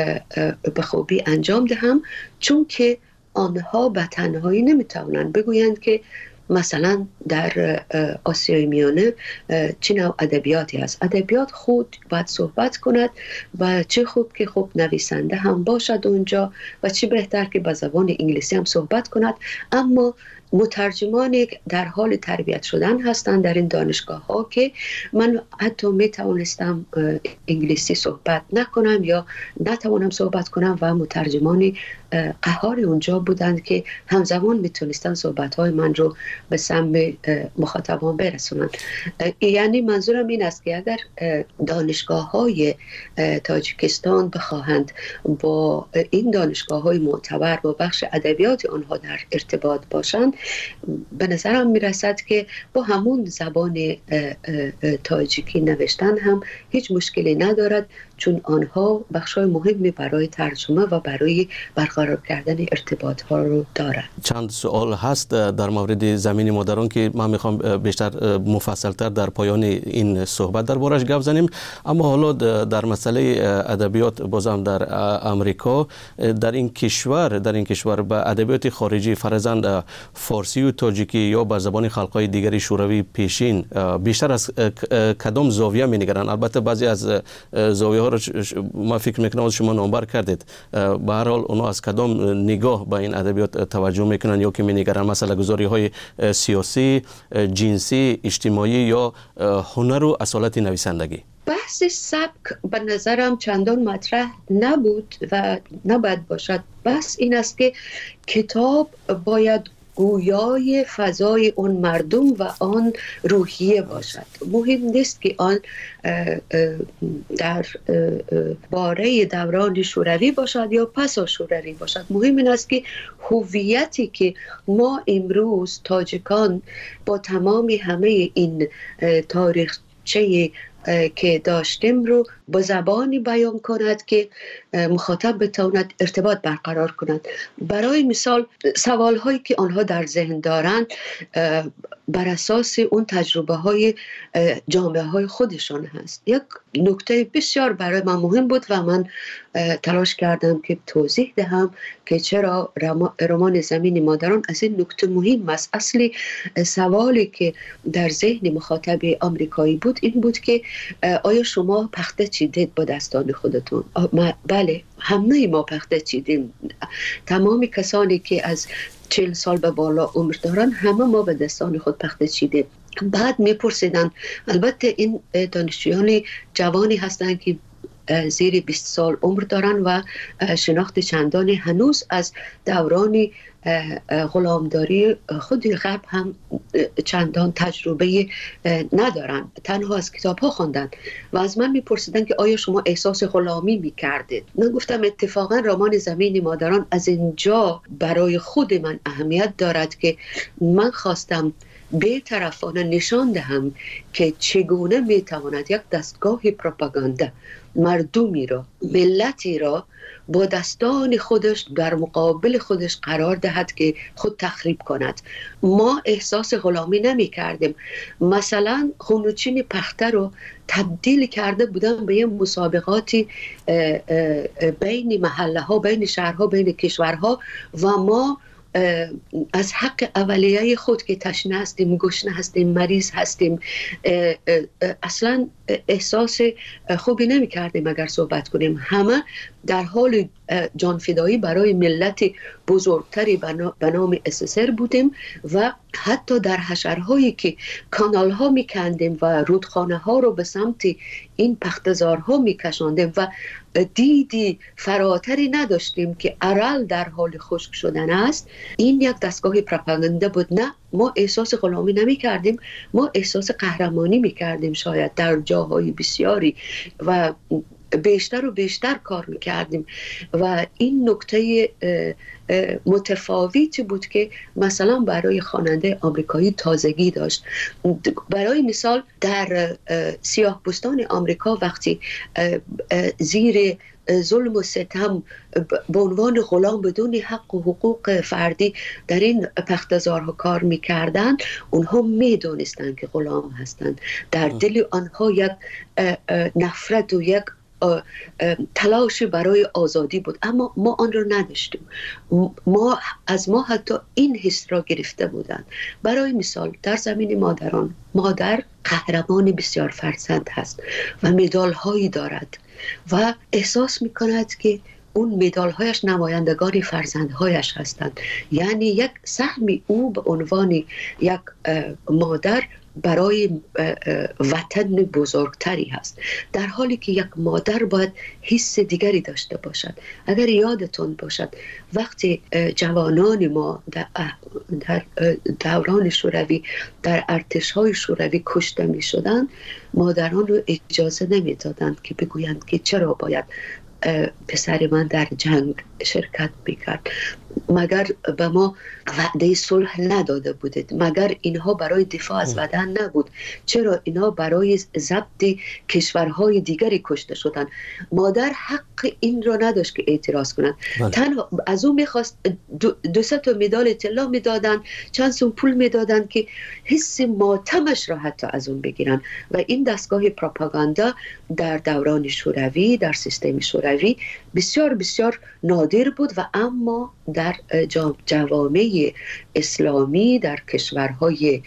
به خوبی انجام دهم، چون که آنها به تنهایی نمیتوانند بگویند که مثلا در آسیای میانه چه نوع ادبیاتی هست. ادبیات خود باید صحبت کند و چه خوب که خوب نویسنده هم باشد اونجا و چه بهتر که به زبان انگلیسی هم صحبت کند، اما مترجمانی در حال تربیت شدن هستند در این دانشگاه ها که من حتی می توانستم انگلیسی صحبت نکنم یا نتوانم صحبت کنم و مترجمانی قهار اونجا بودند که همزمان میتونستن صحبت های من رو به سمع مخاطبان برسونند. یعنی منظورم این است که اگر دانشگاه های تاجیکستان بخواهند با این دانشگاه های معتبر با بخش ادبیات آنها در ارتباط باشند، به نظرم میرسد که با همون زبان تاجیکی نوشتن هم هیچ مشکلی ندارد، چون آنها بخشای مهمی برای ترجمه و برای برقرار کردن ارتباط ها رو دارند. چند سوال هست در مورد زمین مادران که من میخوام بیشتر مفصلتر در پایان این صحبت دربارش گپ زنیم. اما حالا در مسئله ادبیات بازم در امریکا، در این کشور در این کشور به ادبیات خارجی فرضاً فارسی و تاجیکی یا به زبان خلق‌های دیگری شوروی پیشین بیشتر از کدام زاویه می‌نگرند؟ البته بعضی از زاویه ها رو ما فکر میکنم شما نامبر کردید. به هر حال اونا از کدام نگاه به این ادبیات توجه میکنن یا که می‌نگرند؟ مثلا گذاری های سیاسی، جنسی، اجتماعی یا هنر و اصالت نویسندگی؟ بحث سبک به نظرم چندان مطرح نبود و نباید باشد. بس این است که کتاب باید گویای فضای اون مردم و آن روحیه باشد. مهم نیست که آن در باره دوران شوروی باشد یا پس از شوروی باشد. مهم این است که هویتی که ما امروز تاجیکان با تمام همه این تاریخچه که داشتیم رو با زبانی بیان کند که مخاطب بتواند ارتباط برقرار کند. برای مثال سوال هایی که آنها در ذهن دارند بر اساس اون تجربه های جامعه های خودشان هست. یک نکته بسیار برای من مهم بود و من تلاش کردم که توضیح دهم که چرا رمان زمین مادران از این نکته مهم است. اصلی سوالی که در ذهن مخاطب آمریکایی بود این بود که آیا شما پخته چیدید با دستان خودتون؟ بله، همه ما پخته چیدیم. تمام کسانی که از چهل سال به بالا عمر دارن همه ما به دستان خود پخته چیدیم. بعد میپرسیدن، البته این دانشجویان جوانی هستند که زیر بیست سال عمر دارن و شناخت چندان هنوز از دوران غلامداری خود غرب هم چندان تجربه ندارن، تنها از کتاب ها خوندن و از من میپرسیدن که آیا شما احساس غلامی میکردید؟ من گفتم اتفاقا رمان زمین مادران از اینجا برای خود من اهمیت دارد که من خواستم بی‌طرفانه نشان دهم که چگونه میتواند یک دستگاه پروپاگاندا مردمی را، ملتی را با دستان خودش در مقابل خودش قرار دهد که خود تخریب کند. ما احساس غلامی نمی کردیم. مثلا خونوچین پخته رو تبدیل کرده بودن به یه مسابقاتی بین محله ها، بین شهرها، بین کشورها و ما از حق اولیه خود که تشنه هستیم، گشنه هستیم، مریض هستیم اصلا احساس خوبی نمی کردیم اگر صحبت کنیم. همه در حال جانفدایی برای ملت بزرگتری به نام اس اس ار بودیم و حتی در حشرهایی که کانال ها می کندیم و رودخانه ها رو به سمت این پختزارها می کشاندیم و دیدی فراتری نداشتیم که ارل در حال خشک شدن است. این یک دستگاه پروپاگاندا بود. نه، ما احساس غلامی نمی کردیم، ما احساس قهرمانی می کردیم شاید در جاهای بسیاری و بیشتر و بیشتر کار میکردیم و این نکته متفاوتی بود که مثلا برای خواننده آمریکایی تازگی داشت. برای مثال در سیاه پوستان آمریکا وقتی زیر ظلم و ستم به عنوان غلام بدون حق و حقوق فردی در این پختزارها کار میکردن، اونها میدونستند که غلام هستند. در دل آنها یک نفرت و یک تلاش برای آزادی بود، اما ما آن را نداشتیم. ما از ما حتی این حس را گرفته بودند. برای مثال در زمین مادران، مادر قهرمان بسیار فرزند هست و مدال هایی دارد و احساس میکند که اون مدال هایش نمایندگان فرزندهایش هستند. یعنی یک سهمی او به عنوان یک مادر برای وطن بزرگتری هست، در حالی که یک مادر باید حس دیگری داشته باشد. اگر یادتون باشد وقتی جوانان ما در دوران شوروی در ارتش‌های شوروی کشته می شدند، مادران رو اجازه نمی دادند که بگویند که چرا باید پسر من در جنگ شرکت میکرد. مگر به ما وعده صلح نداده بودید؟ مگر اینها برای دفاع از وطن نبود؟ چرا اینها برای ضبط کشورهای دیگری کشته شدند؟ مادر حق این را نداشت که اعتراض کنند. تنها از اون میخواست دو, دو سه تا مدال طلا میدادن، چند سوم پول میدادن که حس ماتمش را حتی از اون بگیرن. و این دستگاه پروپاگاندا در دوران شوروی، در سیستم شوروی بسیار بسیار نادر بود و اما در جوامع اسلامی، در کشورهای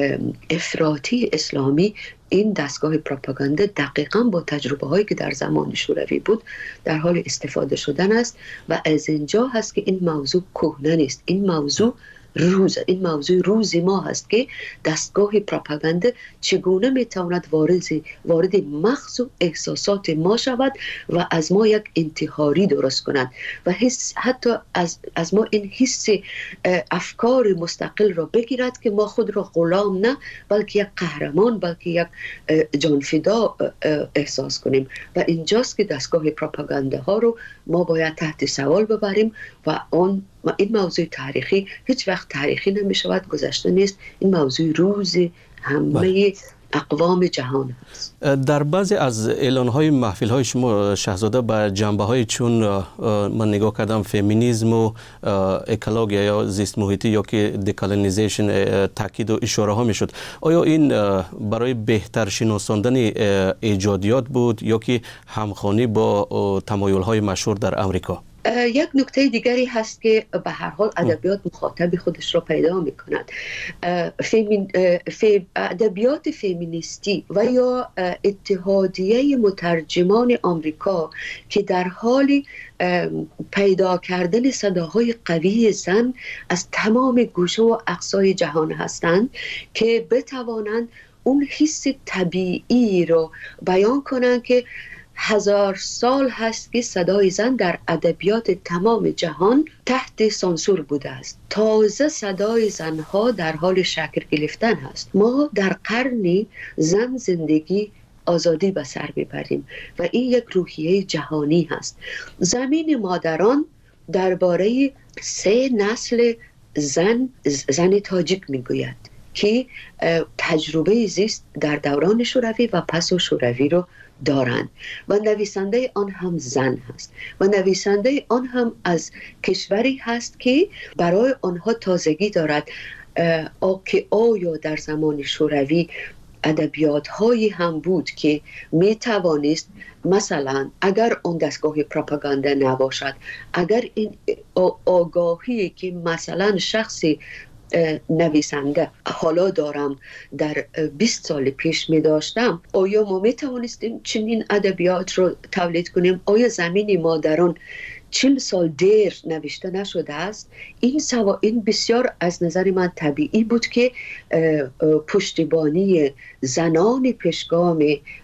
افراطی اسلامی این دستگاه پروپاگاندا دقیقاً با تجربه هایی که در زمان شوروی بود در حال استفاده شدن است و از اینجا هست که این موضوع کهنه نیست. این موضوع روز این موضوع روز ما هست که دستگاه پروپاگاندا چگونه میتواند وارد وارد مغز و احساسات ما شود و از ما یک انتحاری درست کند و حس حتی از از ما این حس افکار مستقل را بگیرد که ما خود را غلام نه بلکه یک قهرمان، بلکه یک جانفدا احساس کنیم. و اینجاست که دستگاه پروپاگاندا ها رو ما باید تحت سوال ببریم و آن این موضوع تاریخی هیچ وقت تاریخی نمی شود، گذشته نیست. این موضوع روز همه اقوام جهان هست. در بعضی از اعلان‌های محفل‌های شما شاهزاده به جنبه‌های چون من نگاه کردم فمینیسم و اکولوژی یا زیست محیطی یا که دکالونیزیشن تاکید و اشاره ها میشد، آیا این برای بهتر شناساندن ایجادیات بود یا که همخوانی با تمایل‌های مشهور در امریکا؟ یک نکته دیگری هست که به هر حال ادبیات مخاطب خودش را پیدا می کند. فیمین، فی، ادبیات فمینیستی و یا اتحادیه مترجمان آمریکا که در حال پیدا کردن صداهای قوی زن از تمام گوشه و اقصای جهان هستند که بتوانند اون حس طبیعی رو بیان کنند که هزار سال هست که صدای زن در ادبیات تمام جهان تحت سانسور بوده است. تازه صدای زنها در حال شکل گرفتن هست. ما در قرنی زن زندگی آزادی به سر ببریم و این یک روحیه جهانی هست. زمین مادران درباره سه نسل زن زن تاجیک میگوید که تجربه زیست در دوران شوروی و پس و شوروی رو دارند و نویسنده آن هم زن هست و نویسنده آن هم از کشوری هست که برای آنها تازگی دارد. آ که آیا در زمان شوروی ادبیات هایی هم بود که می توانست مثلا اگر اون دستگاه پروپاگاندا نباشد، اگر این آگاهی که مثلا شخصی نویسنده حالا دارم در بیست سال پیش می داشتم، آیا ما می توانستیم چنین ادبیات رو تولید کنیم؟ آیا زمین مادران چل سال دیر نوشته نشده است؟ این سوا این بسیار از نظر من طبیعی بود که پشتیبانی زنان پیشگام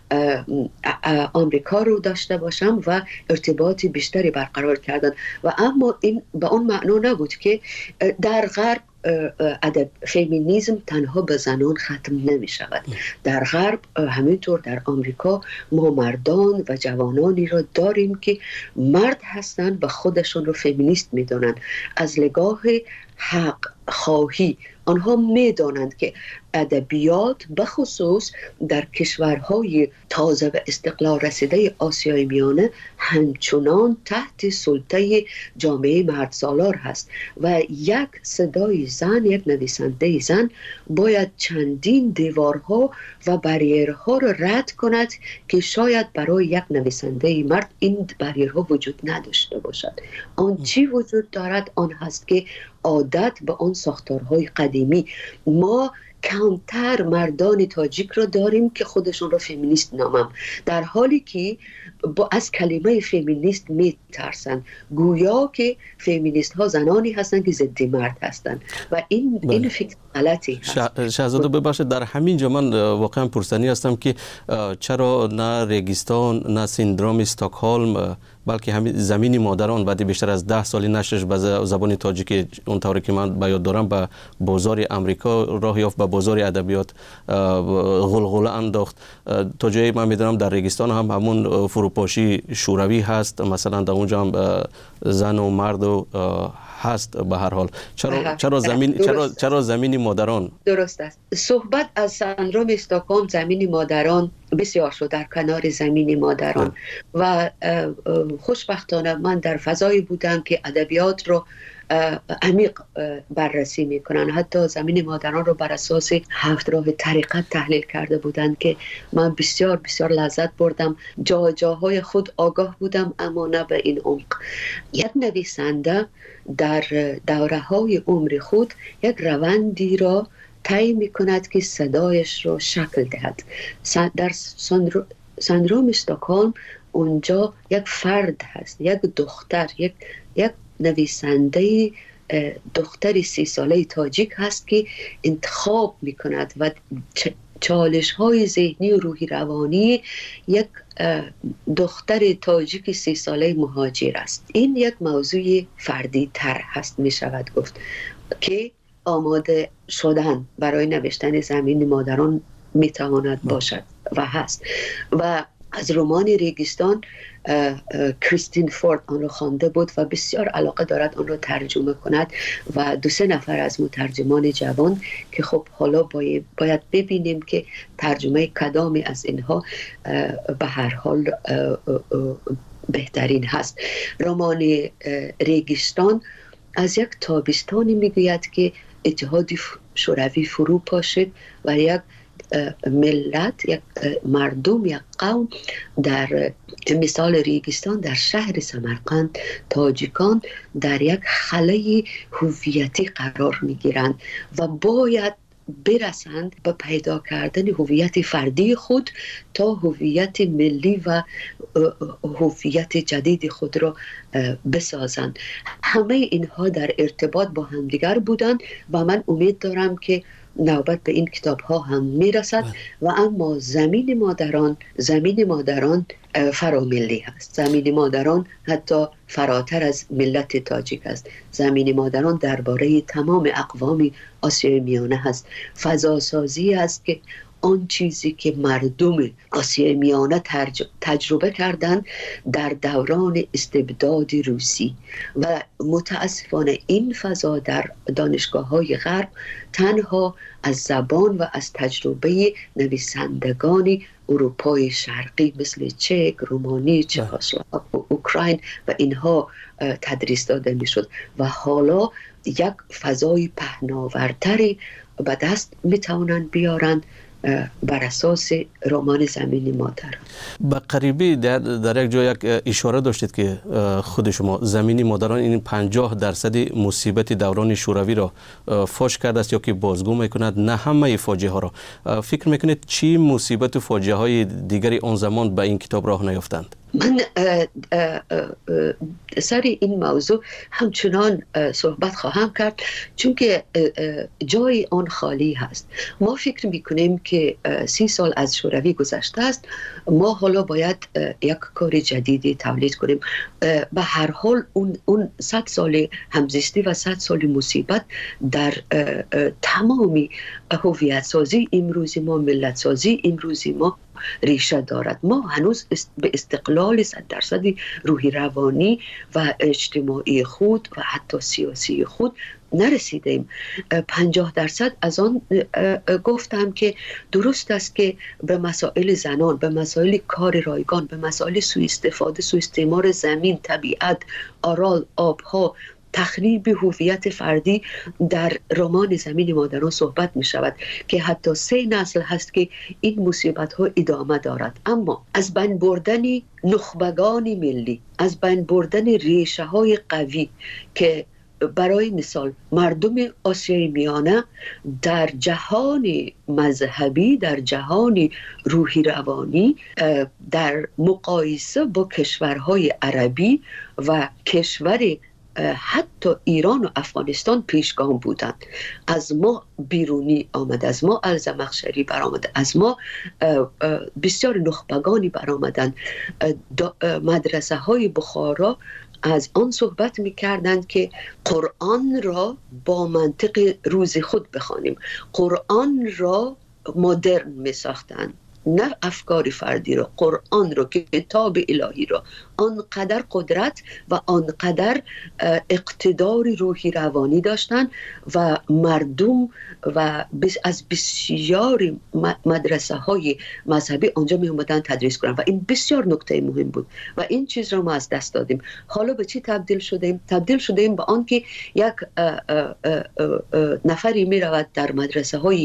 آمریکا رو داشته باشم و ارتباطی بیشتری برقرار کردن و اما این به اون معنا نبود که در غرب ادب فمینیسم تنها به زنان ختم نمی شود. در غرب همینطور در آمریکا ما مردان و جوانانی را داریم که مرد هستند و خودشون رو فمینیست می دانند. از نگاه حق خواهی آنها می دانند که ادبیات بخصوص در کشورهای تازه و استقلال رسیده آسیای میانه همچنان تحت سلطه جامعه مرد سالار هست و یک صدای زن، یک نویسنده زن باید چندین دیوارها و بریرها را رد کند که شاید برای یک نویسنده مرد این بریرها وجود نداشته باشد. آن چی وجود دارد آن هست که عادت به آن ساختارهای قدیمی. ما کمتر مردان تاجیک را داریم که خودشون را فمینیست نامم، در حالی که با از کلمه فمینیست می ترسن، گویا که فمینیست ها زنانی هستند که ضد مرد هستند و این بله. این فکر غلطی هست. شاهزاده ببخشید در همین جا من واقعا پرسنی هستم که چرا نه ریگستان نه سیندروم استکهلم بلکه همین زمین مادران بعد بیشتر از ده سالی نشرش به زبان تاجیکی اونطوری که من به یاد دارم به بازار امریکا راه یافت، به بازار ادبیات غلغله انداخت. تا جایی من میدونم در ریگستان هم همون فروپاشی شوروی هست، مثلا در اونجا هم زن و مرد و هست. به هر حال چرا چرا زمین چرا چرا زمین مادران؟ درست است. صحبت از سندروم استکهلم زمین مادران بسیار شد در کنار زمین مادران و خوشبختانه من در فضایی بودم که ادبیات رو عمیق بررسی میکنن. حتی زمین مادران رو بر اساس هفت راه طریقت تحلیل کرده بودند که من بسیار بسیار لذت بردم. جا جاهای خود آگاه بودم اما نه به این عمق. یک نویسنده در دوره های عمر خود یک روندی را طی میکند که صدایش رو شکل دهد. در سندروم استکهلم اونجا یک فرد هست، یک دختر، یک یک نویسنده دختر سی ساله تاجیک هست که انتخاب میکند و چالش های ذهنی و روحی روانی یک دختر تاجیک سی ساله مهاجر است. این یک موضوع فردی تر هست می شود گفت که آماده شدن برای نوشتن زمین مادران می تواند باشد و هست. و از رمان ریگستان کریستین فورد آن را خوانده بود و بسیار علاقه دارد آن را ترجمه کند و دو سه نفر از مترجمان جوان که خب حالا باید, باید ببینیم که ترجمه کدامی از اینها به هر حال بهترین هست. رمان ریگستان از یک تابستانی میگوید که اتحاد شوروی فرو پاشد و یک ملت، یک مردم، یک قوم در مثال ریگستان در شهر سمرقند تاجیکان در یک خلأ هویتی قرار میگیرند و باید برسند به پیدا کردن هویت فردی خود تا هویت ملی و هویت جدید خود را بسازند. همه اینها در ارتباط با همدیگر بودند و من امید دارم که نوبت به این کتاب ها هم میرسد و اما زمین مادران زمین مادران فراملی هست. زمین مادران حتی فراتر از ملت تاجیک است. زمین مادران درباره تمام اقوام آسیای میانه هست. فضاسازی است که آن چیزی که مردم آسیای میانه تجربه کردند در دوران استبداد روسی و متاسفانه این فضا در دانشگاه‌های غرب تنها از زبان و از تجربه نویسندگان اروپای شرقی مثل چک، رومانی، چکسلواک، اوکراین و اینها تدریس داده میشد و حالا یک فضای پهناورتری به دست میتوانند بیارند بر اساس رمان زمین مادر. به قریبی در, در یک جای یک اشاره داشتید که خود شما زمین مادران این پنجاه درصد مصیبت دوران شوروی را فاش کرده است یا که بازگو میکند، نه همه فاجعه ها را. فکر میکنید چی مصیبت و فاجعه های دیگری آن زمان به این کتاب راه نیافتند؟ من سر این موضوع همچنان صحبت خواهم کرد چون که جای آن خالی هست. ما فکر میکنیم که سی سال از شوروی گذشته است، ما حالا باید یک کار جدیدی تولید کنیم. به هر حال اون اون صد سال همزیستی و صد سال مصیبت در تمامی هویت سازی امروزی ما، ملت سازی امروزی ما ریشه دارد. ما هنوز به استقلال صد درصدی روحی روانی و اجتماعی خود و حتی سیاسی خود نرسیدیم. پنجاه درصد از آن گفتم که درست است که به مسائل زنان، به مسائل کار رایگان، به مسائل سوء استفاده، سوء استعمار زمین، طبیعت، آرال، آبها، تخریب هویت فردی در رمان زمین مادران صحبت می شود که حتی سه نسل هست که این مصیبت ها ادامه دارد. اما از بین بردن نخبگان ملی، از بین بردن ریشه های قوی که برای مثال مردم آسیای میانه در جهان مذهبی، در جهان روحی روانی، در مقایسه با کشورهای عربی و کشور حتی ایران و افغانستان پیشگام بودند. از ما بیرونی آمد، از ما الزمخشری برآمد، از ما بسیار نخبگانی برآمدند. مدرسه های بخارا از آن صحبت میکردند که قرآن را با منطق روز خود بخوانیم، قرآن را مدرن میساختند، نه افکار فردی رو، قرآن رو که کتاب الهی رو آنقدر قدرت و آنقدر اقتدار روحی روانی داشتن و مردم و از بسیاری مدرسه های مذهبی آنجا می اومدن تدریس کنن و این بسیار نکته مهم بود و این چیز رو ما از دست دادیم. حالا به چی تبدیل شدیم؟ تبدیل شدیم به آن که یک نفری می رود در مدرسه های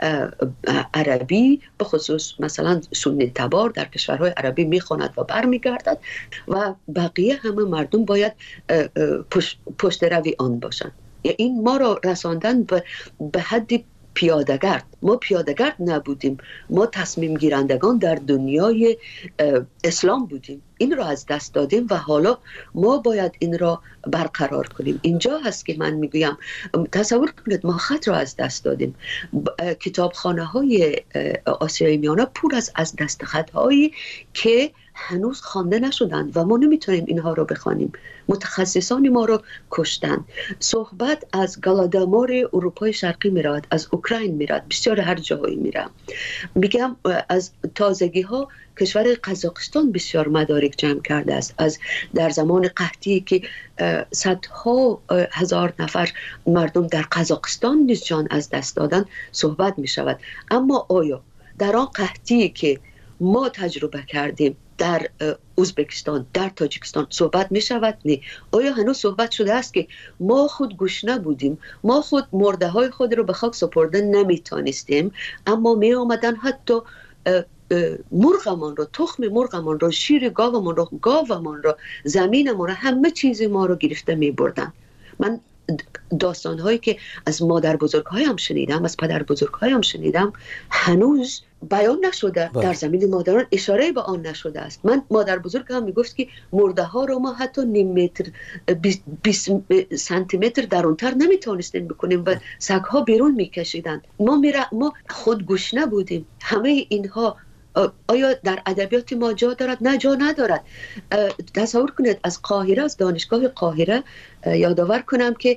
عربی، به خصوص مثلا سنی تبار در کشورهای عربی می خواند و بر می گردد و بقیه همه مردم باید پشت, پشت روی آن باشند. یعنی این ما را رساندن به, به حد پیاده‌گرد. ما پیاده‌گرد نبودیم، ما تصمیم گیرندگان در دنیای اسلام بودیم. این را از دست دادیم و حالا ما باید این را برقرار کنیم. اینجا هست که من میگویم تصور کنید ما خط را از دست دادیم. کتابخانه های آسیای میانه پر از از دست خط هایی که هنوز خوانده نشدند و ما نمیتونیم اینها رو بخوانیم. متخصصان ما رو کشتن. صحبت از گلادامار اروپای شرقی میراد، از اوکراین میراد، بسیار هر جایی میره. میگم از تازگی ها کشور قزاقستان بسیار مدارک جمع کرده است، از در زمان قحطی که صدها هزار نفر مردم در قزاقستان نیز جان از دست دادن صحبت می شود. اما آیا در آن قحطی که ما تجربه کردیم در ازبکستان، در تاجیکستان صحبت می شود؟ نه. آیا هنوز صحبت شده است که ما خود گشنه بودیم، ما خود مرده های خود رو به خاک سپرده نمی تانستیم، اما می آمدن حتی مرغمان رو، تخم مرغمان رو، شیر گاومان رو، گاومان رو، زمینمان رو، همه چیز ما رو گرفته می بردن. من داستان هایی که از مادر بزرگ هایم شنیدم، از پدر بزرگ هایم شنیدم، هنوز بیان نشده. بله. در زمین مادران اشاره به آن نشده است. من مادر بزرگ هم میگفت که مرده ها رو ما حتی نیم متر بیست سانتی متر درونتر نمیتونستیم بکنیم و سگ ها بیرون میکشیدن. ما میره ما خود گشنه بودیم. همه اینها آیا در ادبیات ما جا دارد؟ نه، جا ندارد. تصور کنید از قاهره، از دانشگاه قاهره یادآور کنم که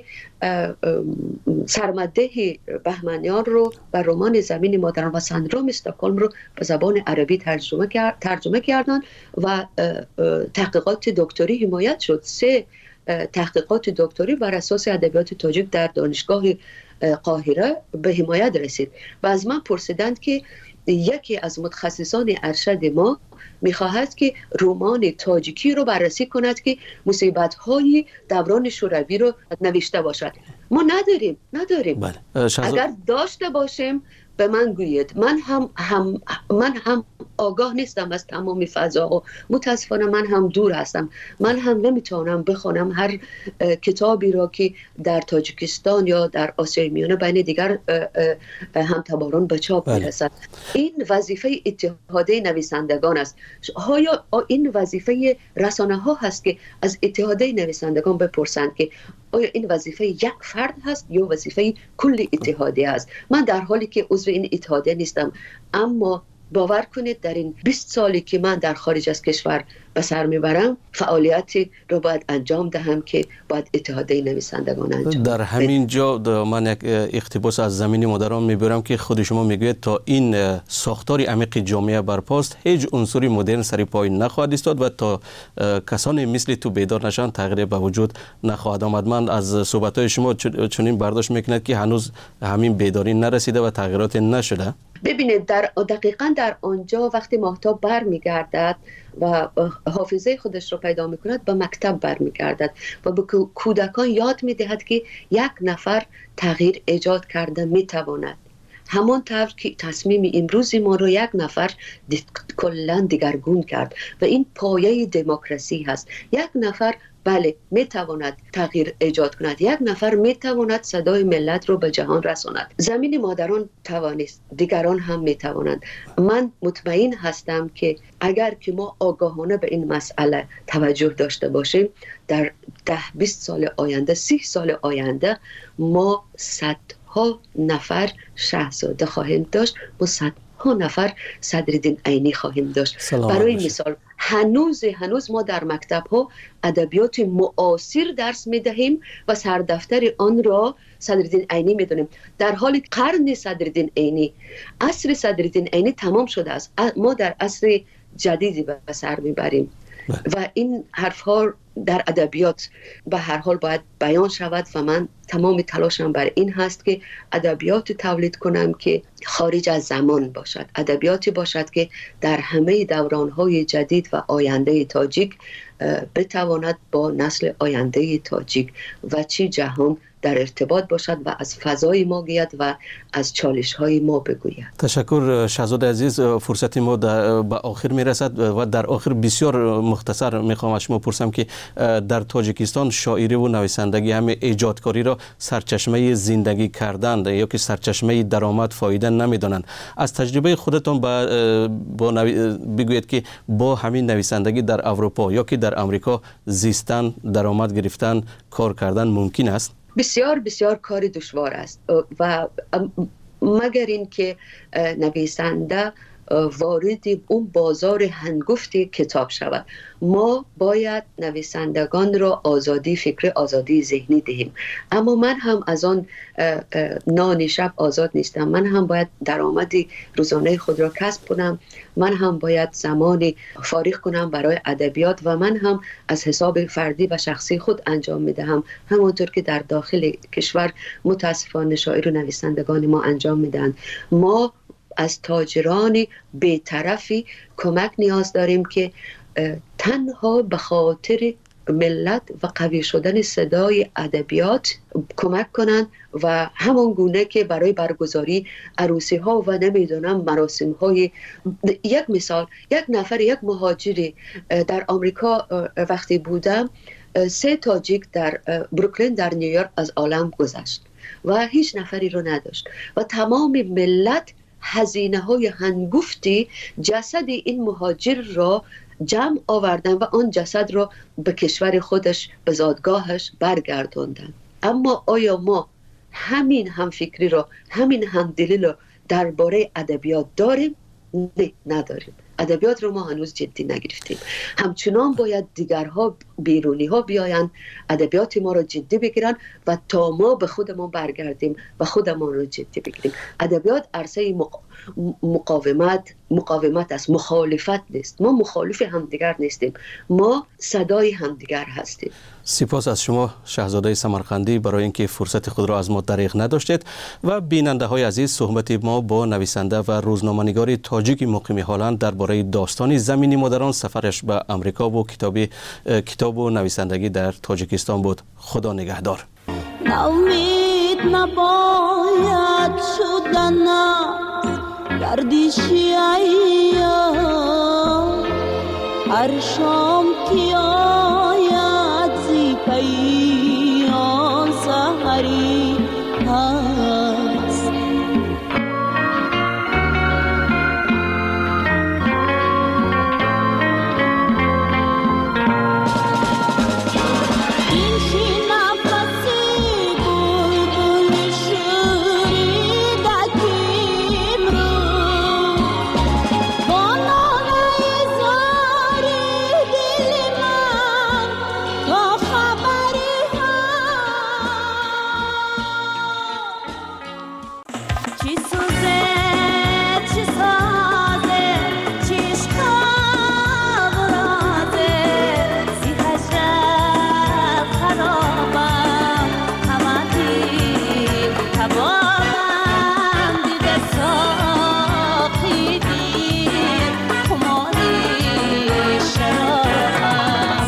سرمده بهمنیان رو و رمان زمین مادران و سندروم استکهلم رو به زبان عربی ترجمه کرد، ترجمه کردن و تحقیقات دکتری حمایت شد. سه تحقیقات دکتری بر اساس ادبیات تاجیک در دانشگاه قاهره به حمایت رسید و از من پرسیدند که یکی از متخصصان ارشد ما میخواهد که رمان تاجیکی رو بررسی کند که مصیبت‌های دوران شوروی رو نوشته باشد. ما نداریم نداریم بله. اگر داشته باشیم به من گویید. من هم, هم من هم آگاه نیستم از تمام فضا و متاسفانه من هم دور هستم. من هم نمیتونم بخونم هر کتابی را که در تاجیکستان یا در آسیای میانه بین دیگر همتباران به چاپ میرسد. این وظیفه اتحادیه نویسندگان است. آیا این وظیفه رسانه ها هست که از اتحادیه نویسندگان بپرسند که آیا این وظیفه یک فرد هست یا وظیفه کل اتحادیه است؟ من در حالی که عضو این اتحادیه نیستم، اما باور کنید در این بیست سالی که من در خارج از کشور به سر میبرم فعالیتی رو باید انجام دهم که باید اتحادیه نویسندگان انجام در همین جا من یک اقتباس از زمین مادران میبرم که خود شما میگوید تا این ساختار عمیق جامعه برپاست هیچ عنصری مدرن سری پای نخواهد ایستاد و تا کسانی مثل تو بیدار نشن تغییر به وجود نخواهد آمد. من از صحبت‌های شما چنین برداشت میکنید که هنوز همین بیداری نرسیده و تغییرات نشده. ببینید در دقیقاً در آنجا وقتی ماهتاب بر میگردد و حافظه خودش رو پیدا میکند به مکتب بر میگردد و به کودکان یاد میدهد که یک نفر تغییر ایجاد کرده میتواند. همان طور که تصمیم امروزی ما رو یک نفر کلاً دیگرگون کرد و این پایه دموکراسی هست. یک نفر بله میتواند تغییر ایجاد کند، یک نفر میتواند صدای ملت رو به جهان رساند. زمین مادران توانست، دیگران هم میتوانند. من مطمئن هستم که اگر که ما آگاهانه به این مسئله توجه داشته باشیم در ده بیست سال آینده، سی سال آینده ما صدها نفر شاهزاده خواهیم داشت، ما صد ها نفر صدرالدین عینی خواهیم داشت. برای مثال هنوز هنوز ما در مکتب ها ادبیات معاصر درس می دهیم و سردفتر آن را صدرالدین عینی می دونیم. در حال قرن صدرالدین عینی، عصر صدرالدین عینی تمام شده است. ما در عصر جدیدی به سر می بریم و این حرف ها در ادبیات به هر حال باید بیان شود و من تمام تلاشم بر این هست که ادبیات تولید کنم که خارج از زمان باشد، ادبیاتی باشد که در همه دوران‌های جدید و آینده تاجیک بتواند با نسل آینده تاجیک و چی جهان در ارتباط باشد و از فضای ما گوید و از چالش‌های ما بگوید. تشکر شاهزاده عزیز. فرصت ما به آخر میرسد و در آخر بسیار مختصر میخوام از شما پرسم که در تاجیکستان شاعری و نویسندگی همه ایجادکاری را سرچشمه زندگی کردن یا که سرچشمه درآمد فایده نمیدانند. از تجربه خودتان با, با نوی... بگویید که با همین نویسندگی در اروپا یا که در امریکا زیستن، درآمد گرفتن، کار کردن ممکن است؟ بسیار بسیار کار دشوار است و مگر این که نویسنده وارد اون بازار هنگفت کتاب شود. ما باید نویسندگان را آزادی فکر، آزادی ذهنی دهیم، اما من هم از آن نان شب آزاد نیستم. من هم باید درآمدی روزانه خود را کسب کنم، من هم باید زمانی فارغ کنم برای ادبیات و من هم از حساب فردی و شخصی خود انجام میدهم، همونطور که در داخل کشور متاسفانه شاعر و نویسندگان ما انجام میدن. ما از تاجران بی‌طرفی کمک نیاز داریم که تنها به خاطر ملت و قوی شدن صدای ادبیات کمک کنند و همان گونه که برای برگزاری عروسی ها و نمیدونم مراسم های، یک مثال، یک نفر یک مهاجری در آمریکا وقتی بودم، سه تاجیک در بروکلین در نیویورک از عالم گذشت و هیچ نفری رو نداشت و تمام ملت هزینه های هنگفتی جسد این مهاجر را جمع آوردن و آن جسد را به کشور خودش، به زادگاهش برگرداندن. اما آیا ما همین همفکری را، همین همدلی را درباره ادبیات داریم؟ نه، نداریم. ادبیات رو ما هنوز جدی نگرفتیم. همچنان باید دیگرها، بیرونی ها بیاین ادبیات ما رو جدی بگیرن و تا ما به خودمون برگردیم و خودمون رو جدی بگیریم. ادبیات عرصه مقاومت مقاومت است، مخالفت نیست. ما مخالف همدیگر نیستیم، ما صدای همدیگر هستیم. سپاس از شما شاهزاده سمرقندی برای اینکه فرصت خود را از ما دریغ نداشتید و بیننده های عزیز، صحبت ما با نویسنده و روزنامه‌نگار تاجیک مقیم هلند درباره داستان زمین مادران، سفرش به امریکا و کتاب کتاب و نویسندگی در تاجیکستان بود. خدا نگهدار. ناامید نباید شدن گردشی ایام، هر شام که آید زی پیام سحری هست. این شی نفسی بلبل شوریدکیم رو با نالای زاری دل من تا خبری هست. چی سوزه چی سازه چیش کابرازه زی هجرت خرابم همتی تبابم دیده ساقی دیر خماری شرابم.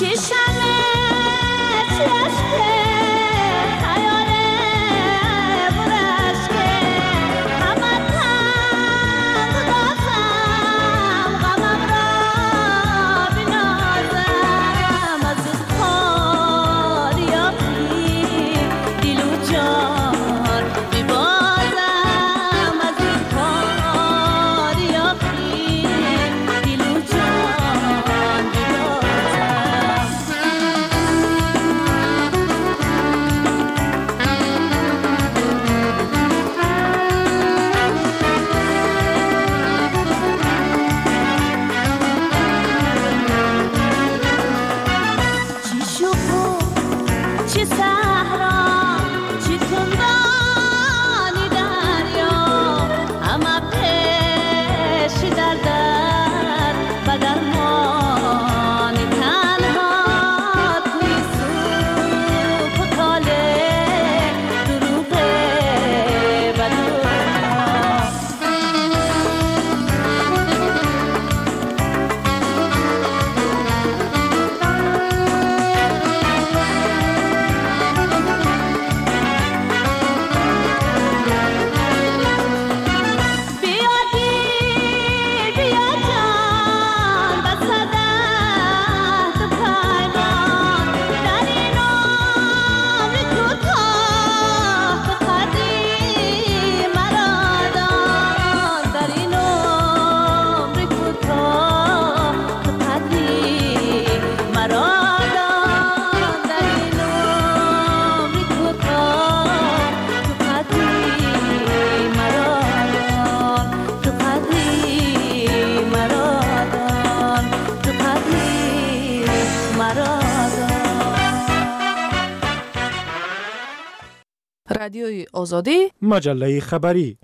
چشمه چشمه خیاله رادیوی آزادی، مجله خبری.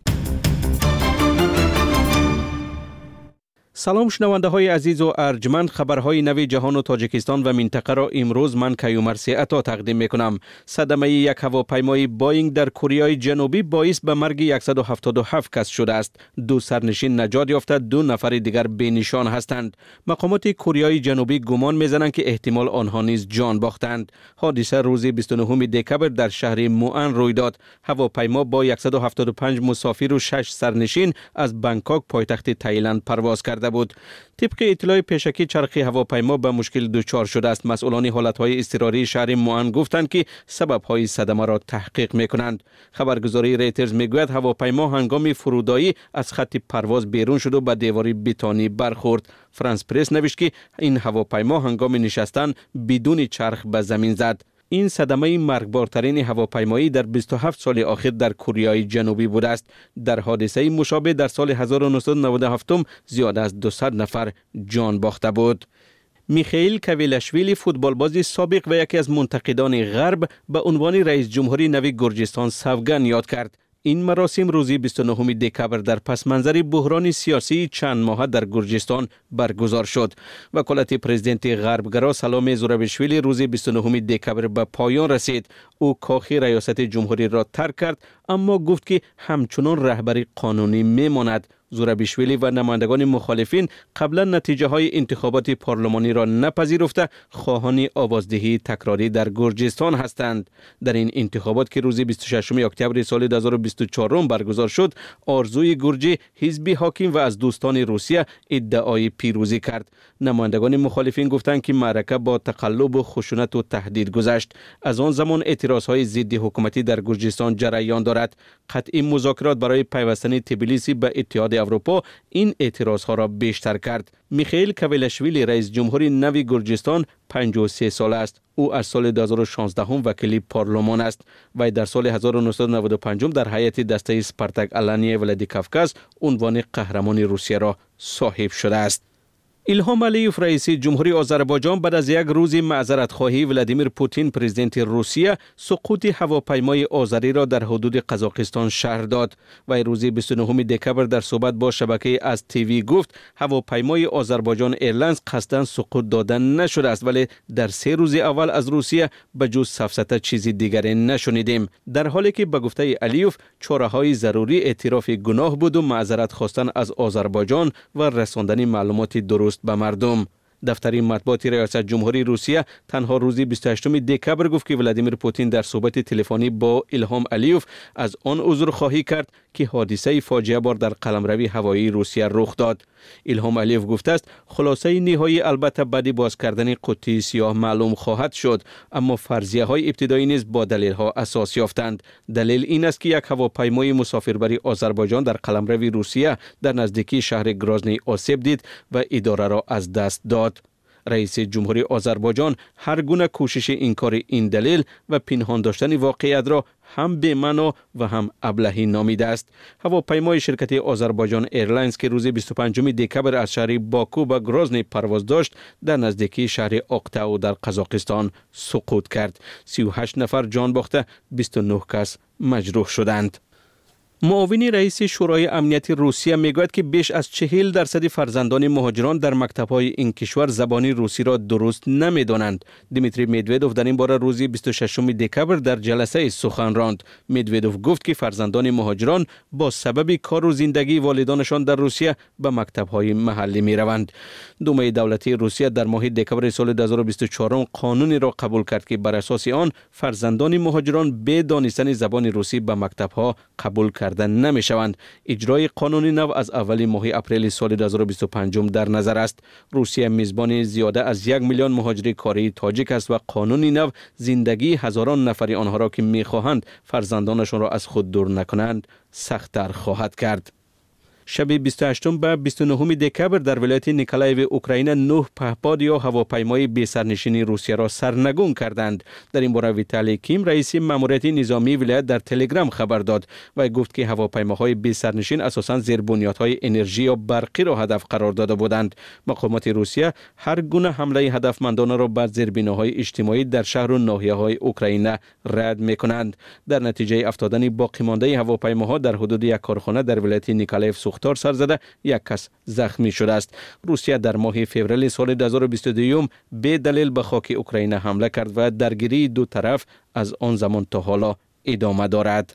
سلام شنونده های عزیز و ارجمند، خبرهای نوی جهان و تاجیکستان و منطقه را امروز من کیومرث عطا تقدیم می کنم. صدمه یک هواپیمای بوئینگ در کره جنوبی باعث به مرگ صد و هفتاد و هفت کس شده است. دو سرنشین نجات یافته، دو نفر دیگر بی نشان هستند. مقامات کره جنوبی گمان می‌زنند که احتمال آنها نیز جان باختند. حادثه روز بیست و نهم دکبر در شهر موئن روی داد. هواپیما با صد و هفتاد و پنج مسافر و شش سرنشین از بانکوک پایتخت تایلند پرواز کرده بود. طبق اطلاع پیشکی چرخ هواپیما به مشکل دچار شده است. مسئولان حالتهای اضطراری شهر موئن گفتند که سبب‌های صدمه را تحقیق می‌کنند. خبرگزاری ریترز میگوید هواپیما هنگام فرودایی از خط پرواز بیرون شد و به دیوار بتونی برخورد. فرانس پرس نوشت که این هواپیما هنگام نشستن بدون چرخ به زمین زد. این صدمه مرگبارترین هواپیمایی در بیست و هفت سال اخیر در کره جنوبی بوده است. در حادثه مشابه در سال هزار و نهصد و نود و هفت زیاد از دویست نفر جان باخته بود. میخائیل کویلاشویلی فوتبالباز سابق و یکی از منتقدان غرب به عنوان رئیس جمهوری نوی گرجستان سوگند یاد کرد. این مراسم روز بیست و نهم دکبر در پس منظر بحران سیاسی چند ماه در گرجستان برگزار شد. وکالت پرزیدنت غربگرا سلام زورابیشویلی روز بیست و نهم دکبر به پایان رسید. او کاخ ریاست جمهوری را ترک کرد، اما گفت که همچنان رهبری قانونی میماند. زورابیشویلی و نمایندگان مخالفین قبلا نتیجه های انتخابات پارلمانی را نپذیرفته خواهان آوازدهی تکراری در گرجستان هستند. در این انتخابات که روز بیست و ششم اکتبر سال دو هزار و بیست و چهار برگزار شد، آرزوی گرجی حزب حاکم و از دوستان روسیه ادعای پیروزی کرد. نمایندگان مخالفین گفتند که معرکه با تقلب و خشونت و تهدید گذشت. از آن زمان اعتراض های ضد حکومتی در گرجستان جریان دارد. قطعی مذاکرات برای پیوستن تبلیسی به اتحاد اروپا این اعتراض ها را بیشتر کرد. میخائیل کویلاشویلی رئیس جمهوری نوی گرجستان پنجاه و سه ساله است. او از سال دو هزار و شانزده وکیل پارلمان است و در سال هزار و نهصد و نود و پنج در هیئت دسته اسپارتاک آلانیای ولادیکاوکاز عنوان قهرمان روسیه را صاحب شده است. ایلهام علیوف رئیس جمهوری آذربایجان بعد از یک روز معذرت خواهی ولادیمیر پوتین پرزیدنت روسیه سقوط هواپیمای آذری را در حدود قزاقستان شهر داد. و روز بیست و نهم دکبر در صحبت با شبکه از تیوی گفت هواپیمای آذربایجان ایرلاینز قصداً سقوط دادن نشده است، ولی در سه روز اول از روسیه به جز سفسطه چیزی دیگری نشنیدیم. در حالی که به گفته علیوف چاره‌های ضروری اعتراف گناه بود و معذرت خواستن از آذربایجان و رساندن معلومات درست به مردم. دفتر مطبوعات ریاست جمهوری روسیه تنها روز بیست و هشتم دکبر گفت که ولادیمیر پوتین در صحبت تلفنی با ایلهام علیوف از آن عذر خواهی کرد که حادثه فاجعه بار در قلمرو هوایی روسیه رخ داد. ایلهام علیوف گفته است خلاصه نهایی البته بعد باز کردن قطعه سیاه معلوم خواهد شد، اما فرضیه های ابتدایی نیز با دلیل ها اساس یافتند. دلیل این است که یک هواپیمای مسافربری آذربایجان در قلمرو روسیه در نزدیکی شهر گرازنی آسیب دید و اداره را از دست داد. رئیس جمهوری آذربایجان هر گونه کوشش انکار این دلیل و پنهان داشتن واقعیت را هم بی‌معنا و هم ابلهی نامیده است. هواپیمای شرکت آذربایجان ایرلاینز که روز بیست و پنجم دکبر از شهر باکو به گرازنی پرواز داشت در نزدیکی شهر آقتاو در قزاقستان سقوط کرد. سی و هشت نفر جان باخته، بیست و نه کس مجروح شدند. معاون رئیس شورای امنیت روسیه میگوید که بیش از چهل درصد فرزندان مهاجران در مکتب‌های این کشور زبان روسی را درست نمی‌دانند. دیمیتری مدودوف در این باره روز بیست و ششم دکبر در جلسه سخن راند. مدودوف گفت که فرزندان مهاجران با سبب کار و زندگی والدانشان در روسیه به مکتب‌های محلی می‌روند. دومه دولتی روسیه در ماه دکبر سال دو هزار و بیست و چهار قانونی را قبول کرد که بر اساس آن فرزندان مهاجران به دانستن زبان روسی به مکتب‌ها قبول کرد نمی شوند. اجرای قانون نو از اول ماه اپریل سال دو هزار و بیست و پنج در نظر است. روسیه میزبان زیاده از یک میلیون مهاجر کاری تاجیک است و قانون نو زندگی هزاران نفر آنها را که میخواهند فرزندانشان را از خود دور نکنند سخت‌تر خواهد کرد. شب بیست و هشتم به بیست و نهم دکبر در ولایت نیکولایو اوکراین نه پهپاد یا هواپیمای بی سرنشین روسیه را سرنگون کردند. در این باره ویتالی کیم رئیس ماموریت نظامی ولایت در تلگرام خبر داد و گفت که هواپیماهای بی سرنشین اساساً زیر بنیادهای انرژی یا برقی را هدف قرار داده بودند. مقامات روسیه هر گونه حمله هدفمندانه را بر زیربناهای اجتماعی در شهر و ناحیه‌های اوکراین رد می‌کنند. در نتیجه افتادن باقی مانده هواپیماها در حدود یک کارخانه در ولایت نیکولایو سوختار سر زده یک کس زخمی شده است. روسیه در ماه فوریه سال دو هزار و بیست و دو به دلیل به خاک اوکراین حمله کرد و درگیری دو طرف از آن زمان تا حالا ادامه دارد.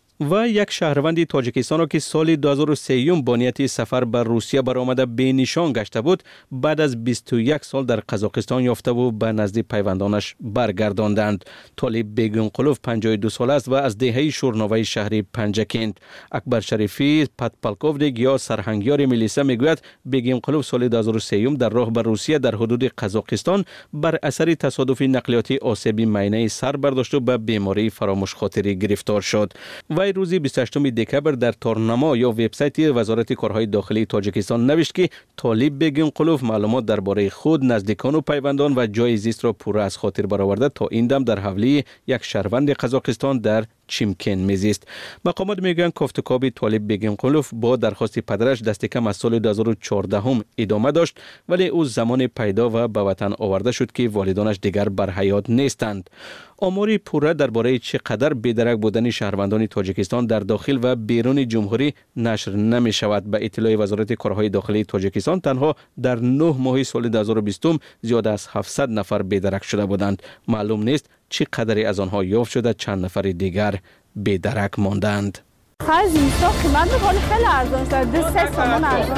و یک شهروند تاجیکستان را که سال دو هزار و سه با نیت سفر بر روسیه برآمده به نشان گشته بود بعد از بیست و یک سال در قزاقستان یافته و به نزد پیوندانش برگرداندند. طالب بیگونقلوف پنجاه و دو ساله است و از دهه شورنوای شهری پنجکند. اکبر شریفی پاتپالکوف یا سرهنگیار میلیسا میگوید بیگونقلوف سال دو هزار و سه در راه بر روسیه در حدود قزاقستان بر اثر تصادف نقلیاتی آسیب معینه سر برداشت و به بیماری فراموش خاطری گرفتار شد. و روزی بیست و هشتم دکبر در تارنما یا وبسایت وزارت کارهای داخلی تاجیکستان نوشت که طالب بیگونقلوف معلومات درباره خود، نزدیکان و پیوندان و جای زیست را پوره از خاطر برآورده تا این دم در حوالی یک شهروند قزاقستان در چیمکن میزیست. مقامات میگویند کافتکاب طالب بیگونقلوف با درخواست پدرش دست کم از سال دو هزار و چهارده هم ادامه داشت ولی او زمان پیدا و به وطن آورده شد که والدانش دیگر بر حیات نیستند. آماری پوره درباره چقدر بی‌درک بودن شهروندان تاجیکستان در داخل و بیرون جمهوری نشر نمی شود. به اطلاع وزارت کارهای داخلی تاجیکستان تنها در نه ماه سال دو هزار و بیست زیاد از هفتصد نفر بی‌درک شده بودند. معلوم نیست چقدری از آنها یافت شده، چند نفر دیگر بی‌درک ماندند. خرج اینستا قیمت می‌کنه خیلی ارزان شده. ده سه سامان ارزان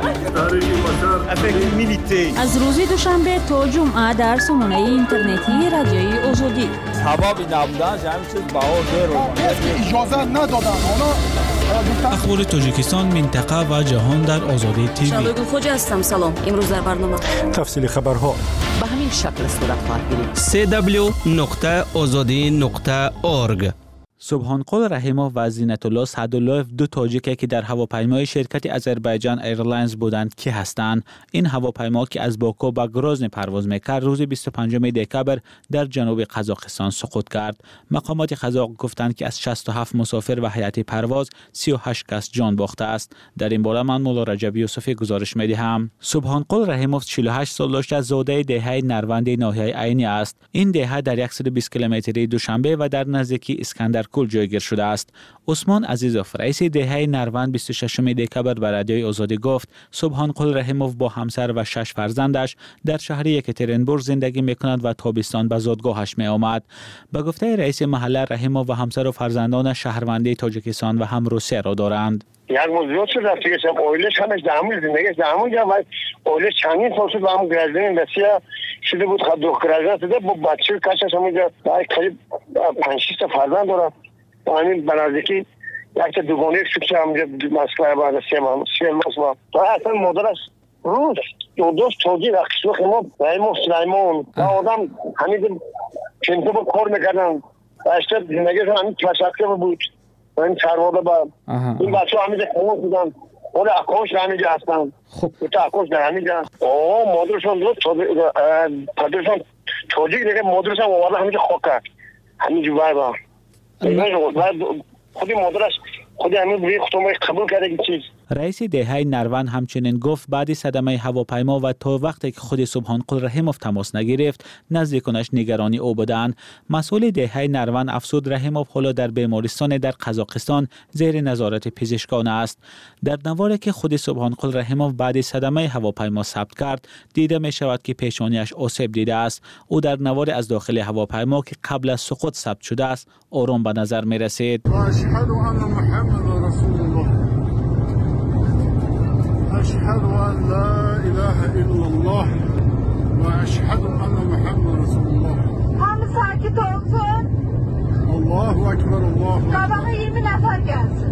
شده. از روز دوشنبه تا جمعه در سامانه اینترنتی رادیوی آزادی. هوا نبودن همین چیز بهار داره. اجازه ندادن اونا. اخبار تاجیکستان، منطقه و جهان در آزادی تیوی. شبگون خوجا هستم. سلام. امروز در برنامه تفصیل خبرها به همین شکل صورت خواهد گرفت. سی دبلیو نقطه آزادی نقطه اورگ. سبحانقل رحیموف و زینت‌الله سعدالله‌ف دو تاجیکی که در هواپیمای شرکت آذربایجان ایرلاینز بودند کی هستند؟ این هواپیما که از باکو به گروزن پرواز میکرد روز بیست و پنجم دکبر در جنوب قزاقستان سقوط کرد. مقامات قزاق گفتند که از شصت و هفت مسافر و هیئت پرواز سی و هشت کس جان باخته است. در این باره من مولا رجب یوسفی گزارش میدهم. سبحانقل رحیموف چهل و هشت سال داشته، زاده دهه نروند ناحیه عینی است. این دهه در صد و بیست کیلومتری دوشنبه و در نزدیکی اسکندر کل جایگیر شده است. عثمان عزیزوف رئیس دهه نروند بیست و ششم دکبر به رادیوی آزادی گفت سبحانقل رحیموف با همسر و شش فرزندش در شهر یکاترینبورگ زندگی میکند و تابستان به زادگاهش می آمد. به گفته رئیس محله، رحیموف و همسر و فرزندان شهروندی تاجیکستان و هم روسیه را دارند. یک موضوع شد رفتی که شب اویلش همش دامون زندگیش دامون جا و اویلش چندین سال شد با هم گرزدنیم بسیار شده بود خود دو گرزدن شده با بچه کشش همونجا قریب پنج شیست فرزند دارم و همین بنازدیکی یک تا دوگانه شکشه همونجا مسکله بعد سیم هم سیم مصبا و اصلا مادرش روز دو دوست توجیه و قسمه خیمه رحیموف سلیمان و آدم همین چنطه با کار میکردن و اشتر زندگیش همین تشکر بود این چرواده با این بچه ها همیده خمون بودن خود اکاش در همیده هستن خب تا اکاش در همیده آه مادرشان دوست پدرشان توجیه دیگه مادرشان آورده همیده خواه کرد همیده بای با خودی مادرش خودی همین بوی خطومه قبول کرده این چیز. رئیس دهه نروند همچنین گفت بعد صدمه هواپیما و تا وقتی که خود سبحانقل رحیموف تماس نگرفت نزدیکانش نگرانی او بودند. مسئول دهه نروند افسود رحیموف حالا در بیمارستان در قزاقستان زیر نظارت پزشکان است. در نواری که خود سبحانقل رحیموف بعد صدمه هواپیما ثبت کرد دیده می شود که پیشانیش آسیب دیده است. او در نوار از داخل هواپیما که قبل از سقوط ثبت شده است آرام به نظر می رسید. أشهد أن لا إله إلا الله وأشهد أن محمد رسول الله. هم ساکت olsun. الله أكبر الله. Sabaha yirmi نفر gelsin.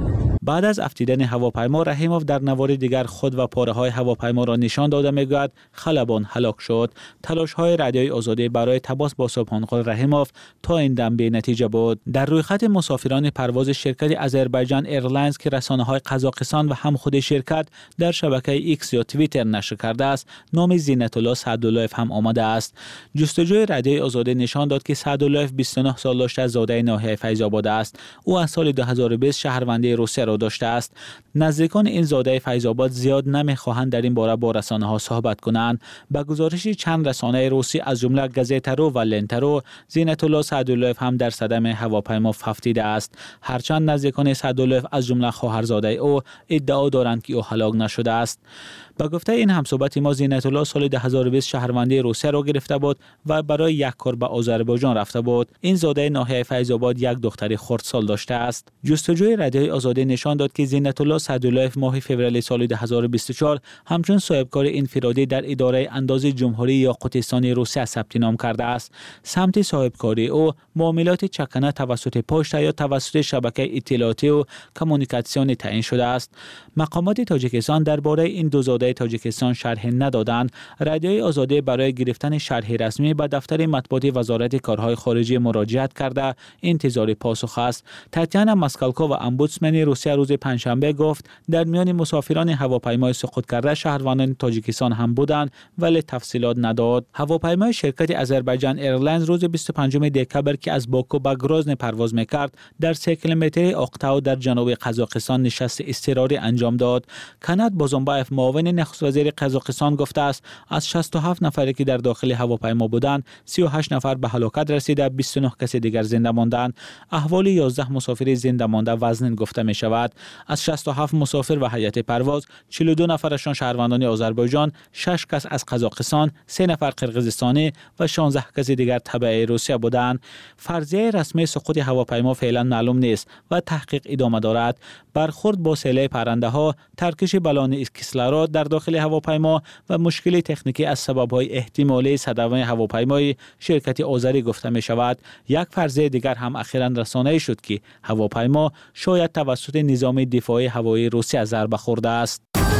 بعد از افتیدن هواپیما رحیموف در نوار دیگر خود و پاره‌های هواپیما را نشان داده میگوید خلبان هلاک شد. تلاش‌های رادیوی آزادی برای تماس با سبحان‌خدا رحیموف تا این دم بی نتیجه بود. در رویخط مسافران پرواز شرکت آذربایجان ایرلاینز که رسانه‌های قزاقستان و هم خود شرکت در شبکه ایکس یا توییتر نشر کرده است، نام زینت الله سعدالله‌اف هم آمده است. جستجوی رادیوی آزادی نشان داد که سعدالله‌اف بیست و نه سال داشته، زاده ناحیه فیض آباد است. او از سال دو هزار و بیست شهروندی روسیه را داشته است. نزدیکان این زاده فیض آباد زیاد نمی‌خواهند در این باره با رسانه‌ها صحبت کنند. به گزارش چند رسانه روسی از جمله گزیتارو و لنتارو، زینت الله سعدالله‌اف هم در صدمه هواپیما افتیده است. هرچند نزدیکان سعدالله‌اف از جمله خواهرزاده او ادعا دارند که او هلاک نشده است. با گفته این همصحبت ما، زینت الله سال دو هزار و بیست شهروندی روسیه را گرفته بود و برای یک کار به آذربایجان رفته بود. این زاده ناحیه فیض آباد یک دختر خردسال داشته است. جستجوی رادیوی آزادی نشان داد که زینت الله سعدالله‌اف ماه فوریه سال دو هزار و بیست و چهار همچون صاحبکار انفرادی در اداره اندازه جمهوری یاقوتستان روسیه ثبت نام کرده است. سمت صاحبکاری او معاملات چکنه توسط پشت یا توسط شبکه اطلاعاتی و کمونیکاسیون تعیین شده است. مقامات تاجیکستان درباره این دو زاده تاجیکستان شرح ندادند. رادیوی آزادی برای گرفتن شرح رسمی به دفتر مطبوعاتی وزارت کارهای خارجه مراجعت کرده انتظار پاسخ است. تاتیانا ماسکالکو و امبودسمن روسیه روز پنجشنبه گفت در میان مسافران هواپیمای سقوط کرده شهروندان تاجیکستان هم بودند ولی تفصیلات نداد. هواپیمای شرکت آذربایجان ایرلاینز روز بیست و پنجم دکتبر که از باکو به گروزن پرواز میکرد در سه کیلومتری آقتاو در جنوب قزاقستان نشست اضطراری انجام داد. کنات بازمبایف معاون نخست وزیر قزاقستان گفته است از شصت و هفت نفری که در داخل هواپیما بودند سی و هشت نفر به هلاکت رسیده، بیست و نه کس دیگر زنده ماندند. احوال یازده مسافر زنده مانده وزن گفته می شود. از شصت و هفت مسافر و هیئت پرواز چهل و دو نفرشان شهروندان آذربایجان، شش کس از قزاقستان، سه نفر قرقیزستانی و شانزده کس دیگر تبع روسیه بودند. فرضیه رسمی سقوط هواپیما فعلا معلوم نیست و تحقیق ادامه دارد. برخورد با سیل پرنده ها، ترکش بالون کیسلارود در داخل هواپیما و مشکل تکنیکی از سبب‌های احتمالی صدمه هواپیمای شرکت آذری گفته می شود. یک فرضیه دیگر هم اخیراً رسانه‌ای شد که هواپیما شاید توسط نظام دفاعی هوایی روسیه ضربه خورده است.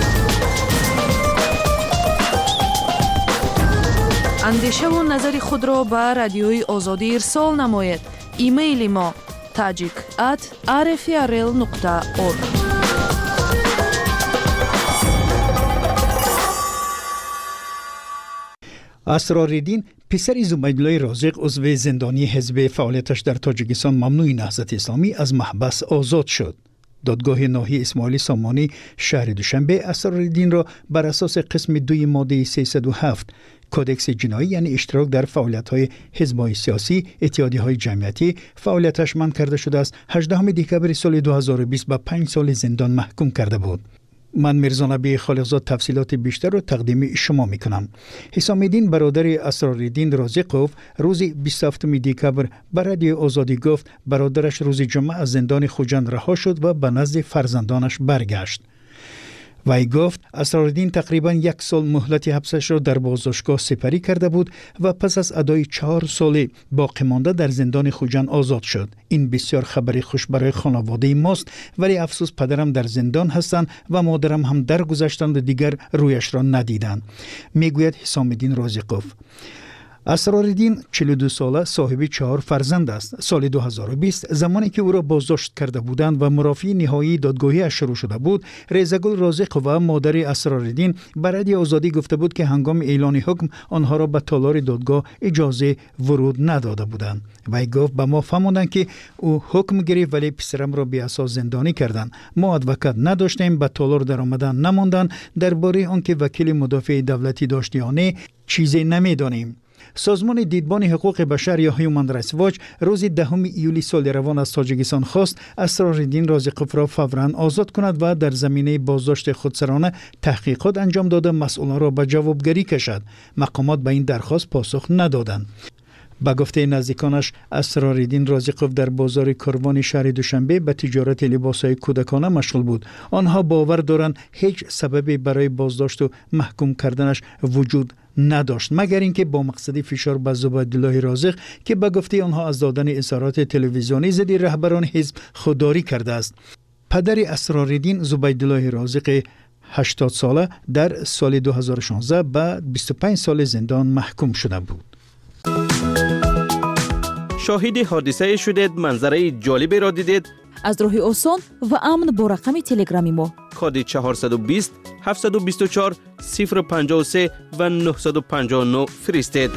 اندیشه و نظر خود را به رادیوی آزادی ارسال نمایید. ایمیل ما tajik at r f r l nokta org. اسراردین پسر زبیدالله رازق عضو زندانی حزب فعالیتش در تاجیکستان ممنوع نهضت اسلامی از محبس آزاد شد. دادگاه ناحیه اسماعیلی سامانی شهر دوشنبه اسراردین را بر اساس قسم دوی ماده سیصد و هفت کودکس جنایی یعنی اشتراک در فعالیت‌های حزب‌های سیاسی، اتحادیه‌های جمعیتی فعالیتش منع کرده شده است. هجدهم دکتبر سال دو هزار و بیست به پنج سال زندان محکوم کرده بود. من میرزا نبی خالقزاد تفصیلات بیشتر را تقدیم شما میکنم. حسام الدین برادر اسراردین رازقوف روز بیست و هفتم دکتبر به رادیو آزادی گفت برادرش روز جمعه از زندان خوجند رها شد و به نزد فرزندانش برگشت. وی گفت اسراردین تقریبا یک سال مهلت حبسش را در بازداشتگاه سپری کرده بود و پس از ادای چهار ساله باقی مانده در زندان خوجند آزاد شد. این بسیار خبری خوش برای خانواده ماست، ولی افسوس پدرم در زندان هستند و مادرم هم درگذشتند و دیگر رویش را ندیدند، میگوید حسام الدین رازقوف. اسراردین چهل و دو ساله صاحب چهار فرزند است. سال دو هزار و بیست زمانی که او را بازداشت کرده بودند و مرافعه نهایی دادگاهی شروع شده بود، ریزگل رازق و مادر اسراردین برای آزادی گفته بود که هنگام اعلان حکم آنها را به تالار دادگاه اجازه ورود نداده بودند. وی گفت به ما فهماندند که او حکم گرفت ولی پسرم را بی اساس زندانی کردند. ما ادوکات نداشتیم، به تالار در آمدن نماندند. درباره آنکه وکیل مدافع دولتی داشت یا نه چیزی نمیدانیم. سازمان دیدبان حقوق بشر یا هیومن رایتس واچ روز دهم ایولی سال روان از تاجیکستان خواست اسراردین رازقوف را فوراً آزاد کند و در زمینه بازداشت خودسرانه تحقیقات انجام داده مسئولان را به جوابگری کشد. مقامات به این درخواست پاسخ ندادند. با گفته نزدیکانش اسراردین رازقوف در بازار کاروان شهر دوشنبه به تجارت لباسهای کودکانه مشغول بود. آنها باور دارند هیچ سببی برای بازداشت و محکوم کردنش وجود نداشت مگر اینکه با مقصد فشار بر زبیدالله رازق که به گفته آنها از دادن اظهارات تلویزیونی ضد رهبران حزب خودداری کرده است. پدر اسرارالدین زبیدالله رازق هشتاد ساله در سال دو هزار و شانزده به بیست و پنج سال زندان محکوم شده بود. شاهد حادثه شدید، منظره جالبی را دیدید؟ از راه آسان و امن با رقم تلگرامی ما کد چهارصد و بیست هفتصد و بیست و چهار صفر پنجاه و سه و نهصد و پنجاه و نه فرستید.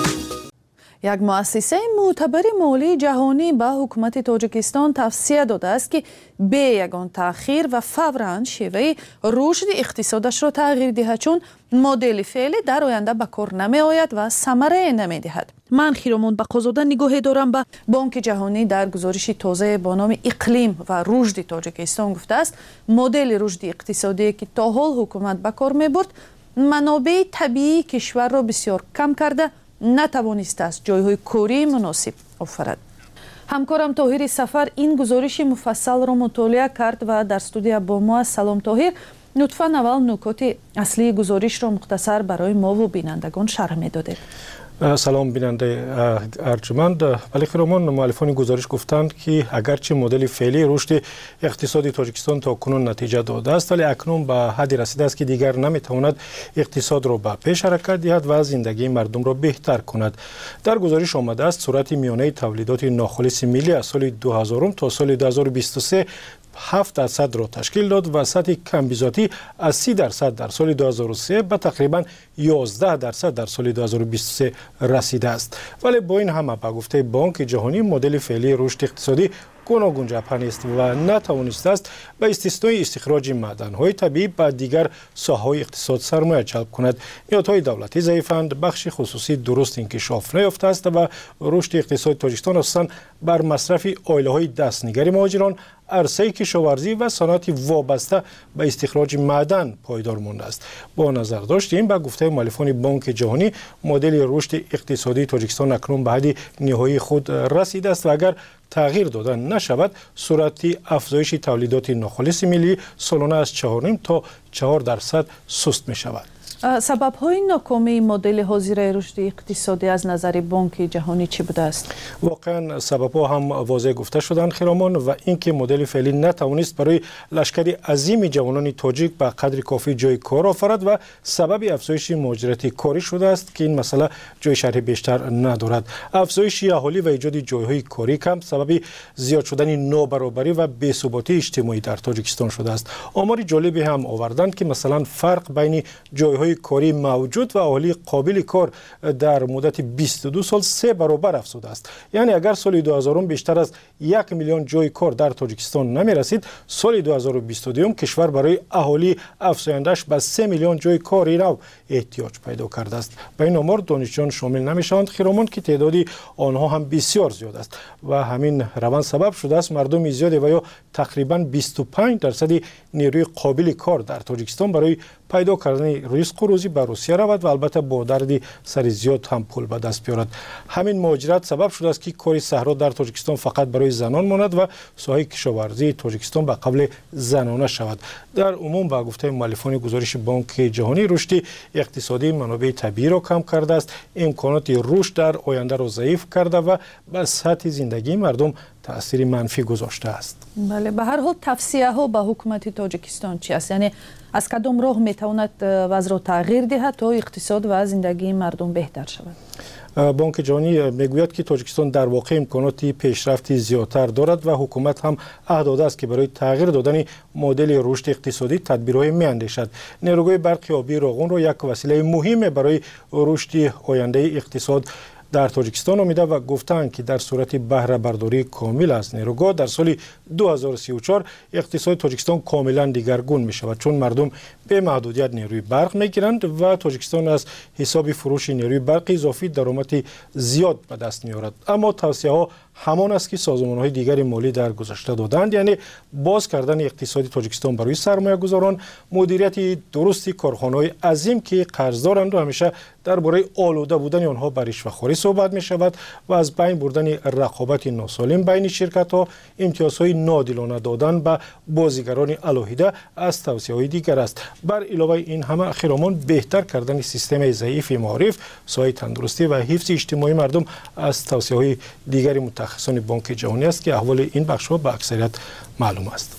یک مؤسسه معتبر مالی جهانی به حکومت تاجیکستان توصیه داده است که به یگان تأخیر و فوراً شیوه رشد اقتصادش را تغییر دهد، چون مدل فعلی در آینده به کار نمی آید و ثمره نمی دهد. من خیرامون بقازاده نگاهی دارم به بانک جهانی در گزارش تازه با نام اقلیم و رشد تاجیکستان گفته است مدل رشد اقتصادی که تا حال حکومت به کار می برد منابع طبیعی کشور را بسیار کم کرده نتوانسته است جایهای کاری مناسب آفرد. همکارم طاهر سفر این گزارش مفصل را مطالعه کرد و در استودیو با ما. سلام طاهر، لطفاً اول نکات اصلی گزارش را مختصر برای ما و بینندگان شرح می‌دادید. سلام بیننده ارجمند. ولی خیرمان مؤلفان گزارش گفتند که اگرچه مدل فعلی رشد اقتصادی تاجیکستان تا کنون نتیجه داده است، ولی اکنون به حدی رسیده است که دیگر نمیتواند اقتصاد را به پیش حرکت دهد و زندگی مردم را بهتر کند. در گزارش آمده است سرعت میانه تولیدات ناخالص ملی از سال دو هزار تا سال دو هزار و بیست و سه هفت درصد را تشکیل داد و سطح کمبیزاتی از سی درصد در سال دو هزار و سه به تقریبا یازده درصد در سال دو هزار و بیست و سه رسیده است. ولی با این همه به گفته بانک جهانی مدل فعلی رشد اقتصادی گوناگون جبهه نیست و نتوانسته است به استثنای استخراج معدن‌های طبیعی به دیگر ساحه‌های اقتصاد سرمایه جلب کند. نهادهای دولتی ضعیفند، بخش خصوصی درست انکشاف نیافته است و رشد اقتصاد تاجیکستان اساساً بر مصرف آیله‌های دستنگری مهاجران، عرصه کشاورزی و صنعت وابسته به استخراج معدن پایدار مانده است. با نظر داشتیم به گفته مؤلفان بانک جهانی مدل رشد اقتصادی تاجیکستان اکنون به حد نهایی خود رسیده است و اگر تغییر داده نشود سرعت افزایش تولیدات ناخالص ملی سالانه از چهار و نیم تا چهار درصد سست می شود. سبب‌های ناکامی مدل حاضر رشد اقتصادی از نظر بانک جهانی چی بوده است؟ واقعا سبب‌ها هم واضح گفته شدند خیرامان، و اینکه مدل فعلی نتوانست برای لشکری عظیم جوانان تاجیک به قدر کافی جای کار آفرد و سبب افزایش مهاجرت کاری شده است که این مسئله جای شرح بیشتر ندارد. افزایش اهالی و ایجاد جایهای کاری کم سبب زیاد شدن نابرابری و بی‌ثباتی اجتماعی در تاجیکستان شده است. آمار جالبی هم آوردند که مثلا فرق بین جایهای کاری موجود و اهالی قابل کار در مدت بیست و دو سال سه برابر افزوده است. یعنی اگر سال دو هزار بیشتر از یک میلیون جای کار در تاجیکستان نمی رسید، سال دو هزار و بیست و دو کشور برای اهالی افزایندش به سه میلیون جای کاری نو احتیاج پیدا کرده است. به این آمار دانشجویان شامل نمیشوند خیرامان که تعدادی آنها هم بسیار زیاد است و همین روند سبب شده است مردم زیادی و یا تقریبا بیست و پنج درصد نیروی قابل کار در تاجیکستان برای پیدا کردن رزق و روزی به روسیه رود و البته با دردی سر زیاد هم پول به دست بیارد. همین مهاجرت سبب شده است که کار صحرا در تاجیکستان فقط برای زنان ماند و ساحه کشاورزی تاجیکستان به قبل زنانه شود. در عموم با گفته مؤلفان گزارش بانک جهانی رشد اقتصادی منابع طبیعی را کم کرده است، امکانات رشد در آینده را ضعیف کرده و بر سطح زندگی مردم تأثیر منفی گذاشته است. بله، به هر حال توصیه ها به حکومت تاجیکستان چی است؟ یعنی از کدام راه میتواند وضع را تغییر دهد تا اقتصاد و زندگی مردم بهتر شود؟ بانک جهانی میگوید که تاجیکستان در واقع امکانات پیشرفتی زیادتر دارد و حکومت هم عهد داده است که برای تغییر دادن مدل رشد اقتصادی تدبیرهای میاندیشد. نیروگاه برق آبی راغون را یک وسیله مهم برای رشد آینده اقتصاد در تاجیکستان آمیده و گفتند که در صورت بهره برداری کامل از نیروگاه در سال دو هزار و سی و چهار اقتصاد تاجیکستان کاملا دیگرگون می شود، چون مردم به محدودیت نیروی برق می گیرند و تاجیکستان از حساب فروش نیروی برق اضافی درآمد زیاد به دست می آورد. اما توصیه ها همان است که سازمان های دیگر مالی در گذشته دادند، یعنی باز کردن اقتصادی تاجیکستان برای سرمایه گذاران، مدیریت درستی کارخانه های عظیم که قرض دارند و همیشه درباره آلوده بودن آنها بر رشوه‌خواری صحبت می شود و از بین بردن رقابت ناسالم بین شرکت ها، امتیازهای ناعادلانه دادن به بازیگران علاهیده از توصیه های دیگر است. بر علاوه این همه خیرامان بهتر کردن سیستم ضعیف معارف، ساحه تندرستی و حفظ اجتماعی مردم از توصیه های دیگر متخصصان بانک جهانی است که احوال این بخش ها به اکثریت معلوم است.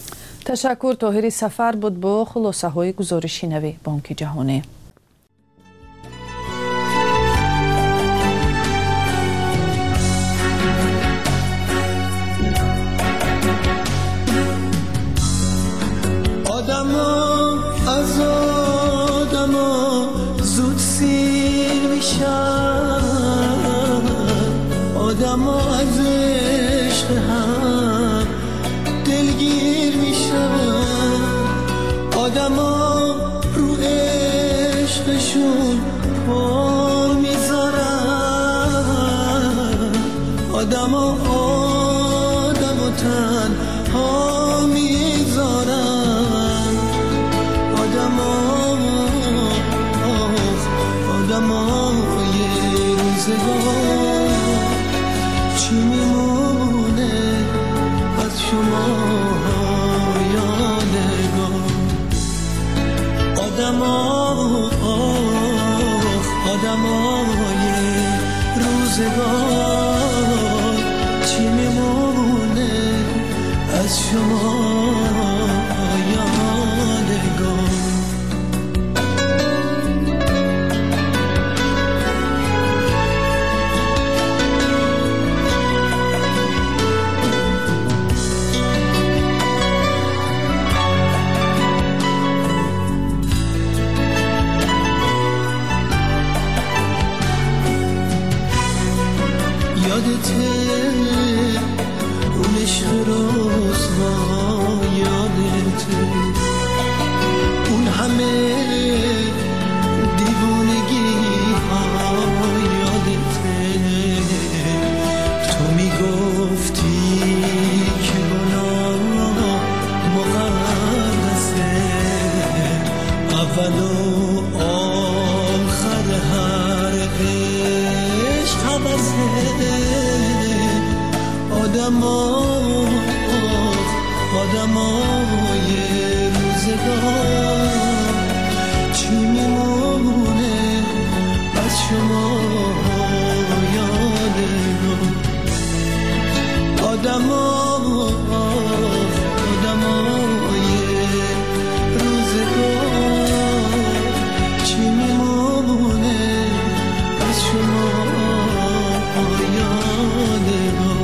تشکر. طاهری سفر بود با خلاصه های گزارشی نوی بانک جهانی. آدما از آدما زود سیر میشن، آدما از عشق هم دلگیر میشن، آدما رو عشقشون پا میذارن، آدما آدمو تنها میذارن، آدما آدما یه روزگار چی میمونه از شما یادگار، آدما آدما یه روزگار چی میمونه از شما یادگار. یادته اون عشق روزها، یادته اون همه دیوونگی ها، یادته تو میگفتی که گناه مقدسه، اول و آخر هر عشق حبسه، آدما آدما یه روزگار چی میمونه از شما یادگار، آدما آدما یه روزگار چی میمونه از شما یادگار.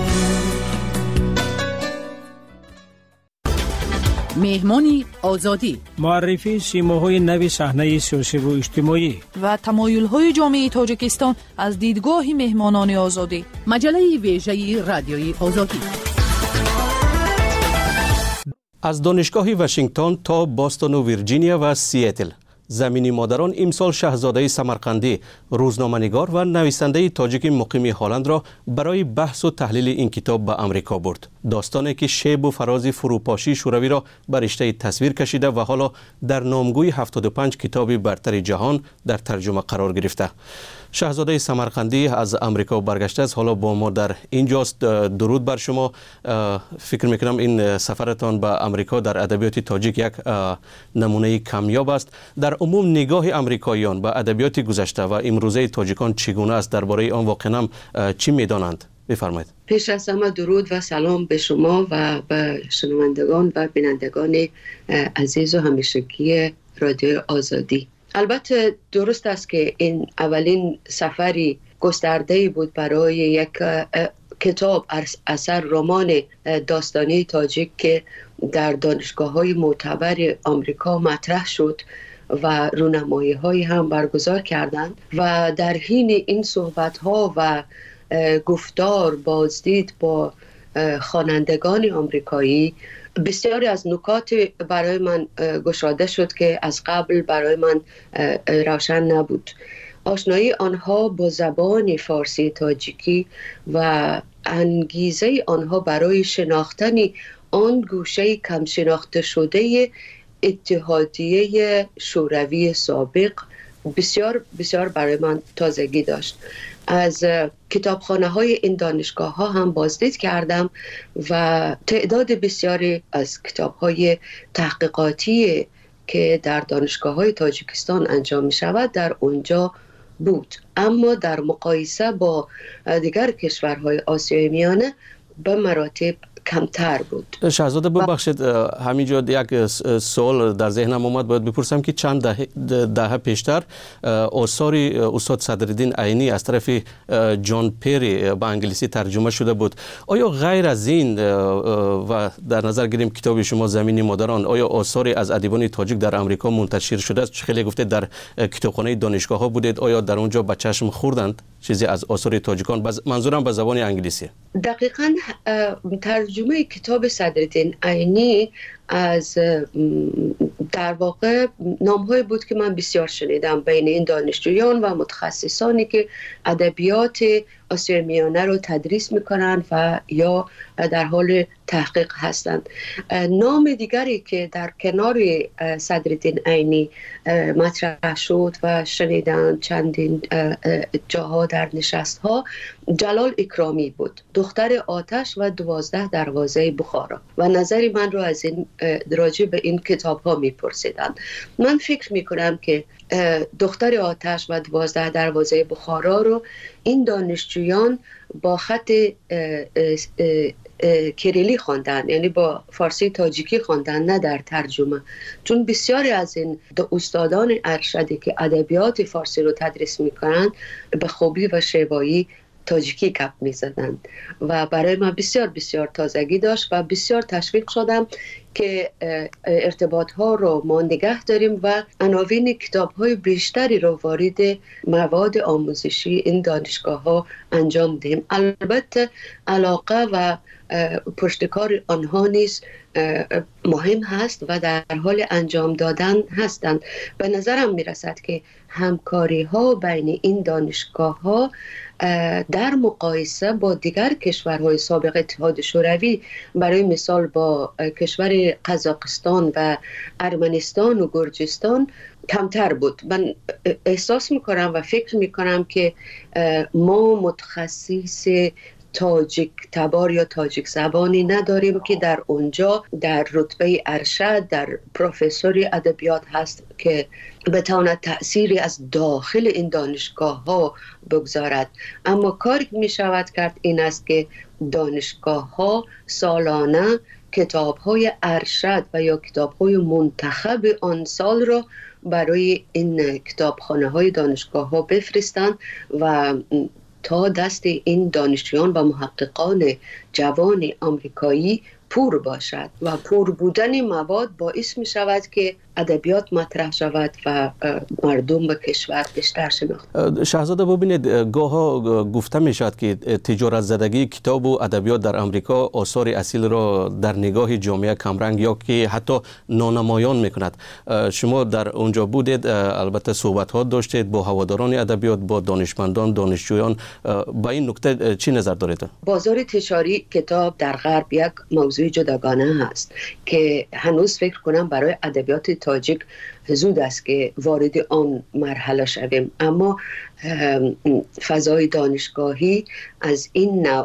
مهمانی آزادی، معرفی سیماهای نوی صحنه سیاسی و اجتماعی و تمایل های جامعه تاجیکستان از دیدگاه مهمانان آزادی. مجله ویژه رادیوی آزادی. از دانشگاه واشنگتن تا باستون و ویرجینیا و سیاتل، زمینی مادران امسال شاهزاده سمرقندی، روزنامه‌نگار و نویسنده تاجیک مقیم هلند را برای بحث و تحلیل این کتاب به امریکا برد. داستانی که شیب و فراز فروپاشی شوروی را بر رشته تصویر کشیده و حالا در نامگوی هفتاد و پنج کتاب برتر جهان در ترجمه قرار گرفته. شاهزاده سمرقندی از امریکا برگشته است، حالا با ما در اینجاست. درود بر شما. فکر میکنم این سفرتان به امریکا در ادبیات تاجیک یک نمونه کمیاب است. در عموم نگاه امریکاییان به ادبیات گذشته و امروزه تاجیکان چگونه است؟ درباره آن واقعا چی میدانند؟ بفرمایید. پیش از همه درود و سلام به شما و به شنوندگان و بینندگان عزیز و همیشگی رادیو آزادی. البته درست است که این اولین سفری گسترده بود برای یک کتاب اثر رمان داستانی تاجیک که در دانشگاه‌های معتبر آمریکا مطرح شد و رونمایی های هم برگزار کردند و در حین این صحبت ها و گفتار بازدید با خوانندگان آمریکایی بسیاری از نکات برای من گشاده شد که از قبل برای من روشن نبود. آشنایی آنها با زبان فارسی تاجیکی و انگیزه آنها برای شناختن آن گوشه کم شناخته شده اتحادیه شوروی سابق بسیار بسیار برای من تازگی داشت. از کتابخانه های این دانشگاه ها هم بازدید کردم و تعداد بسیاری از کتاب های تحقیقاتی که در دانشگاه های تاجیکستان انجام می شود در اونجا بود، اما در مقایسه با دیگر کشورهای آسیای میانه به مراتب کمتر بود. شاهزاده ببخشید همینجا یک سوال در ذهنم اومد، باید بپرسم که چند دهه ده پیشتر آثار استاد صدرالدین عینی از طرف جان پیری به انگلیسی ترجمه شده بود. آیا غیر از این و در نظر گیریم کتاب شما زمین مادران، آیا آثاری از ادیبان تاجیک در امریکا منتشر شده است؟ خیلی گفته در کتابخانه دانشگاه ها بودید، آیا در اونجا به چشم خوردند چیزی از آثار تاجیکان؟ منظورم به زبان انگلیسی. دقیقاً ترجمه کتاب صدرالدین عینی از در واقع نام‌های بود که من بسیار شنیدم بین این دانشجویان و متخصصانی که ادبیات آسیای میانه رو تدریس میکنن و یا در حال تحقیق هستند. نام دیگری که در کنار صدرالدین عینی مطرح شد و شنیدن چندین جاها در نشست‌ها، جلال اکرامی بود، دختر آتش و دوازده دروازه بخارا، و نظری من رو از این راجع به این کتاب ها میپرسیدن. من فکر میکنم که دختر آتش و دوازده دروازه بخارا رو این دانشجویان با خط کریلی خواندن، یعنی با فارسی تاجیکی خواندن، نه در ترجمه، چون بسیاری از این استادان ارشدی که ادبیات فارسی رو تدریس میکنن به خوبی و شیوایی تاجیکی گپ می زدند و برای من بسیار بسیار تازگی داشت و بسیار تشویق شدم که ارتباط ها رو ما نگه داریم و عناوین کتاب های بیشتری رو وارد مواد آموزشی این دانشگاه ها انجام دهیم. البته علاقه و پشتکار آنها نیز مهم هست و در حال انجام دادن هستند. به نظرم می رسد که همکاری ها بین این دانشگاه ها در مقایسه با دیگر کشورهای سابق اتحاد شوروی، برای مثال با کشور قزاقستان و ارمنستان و گرجستان، کمتر بود. من احساس میکنم و فکر میکنم که ما متخصص تاجیک تبار یا تاجیک زبانی نداریم که در اونجا در رتبه ارشد در پروفسوری ادبیات هست که بتواند تأثیری از داخل این دانشگاه ها بگذارد. اما کاری که می شود کرد این است که دانشگاه ها سالانه کتاب های ارشد و یا کتاب های منتخب آن سال را برای این کتابخانه های دانشگاه ها بفرستند و تا دست این دانشجویان و محققان جوان آمریکایی پور باشد و پور بودن مواد باعث می شود که ادبیات مطرح شود و مردم به کشور بیشتر شناخته. شاهزاده ببینید، گاها گفته می شود که تجارت زدگی کتاب و ادبیات در امریکا آثار اصیل را در نگاه جامعه کمرنگ یا که حتی نانمایان می کند. شما در اونجا بودید، البته صحبت ها داشتید با هواداران ادبیات، با دانشمندان، دانشجویان. با این نکته چی نظر دارید؟ بازار تجاری کتاب در غرب یک موضوع جداگانه هست که هنوز فکر کنم برای ادبیات تاجیک زود است که وارد آن مرحله شویم، اما فضای دانشگاهی از این نوع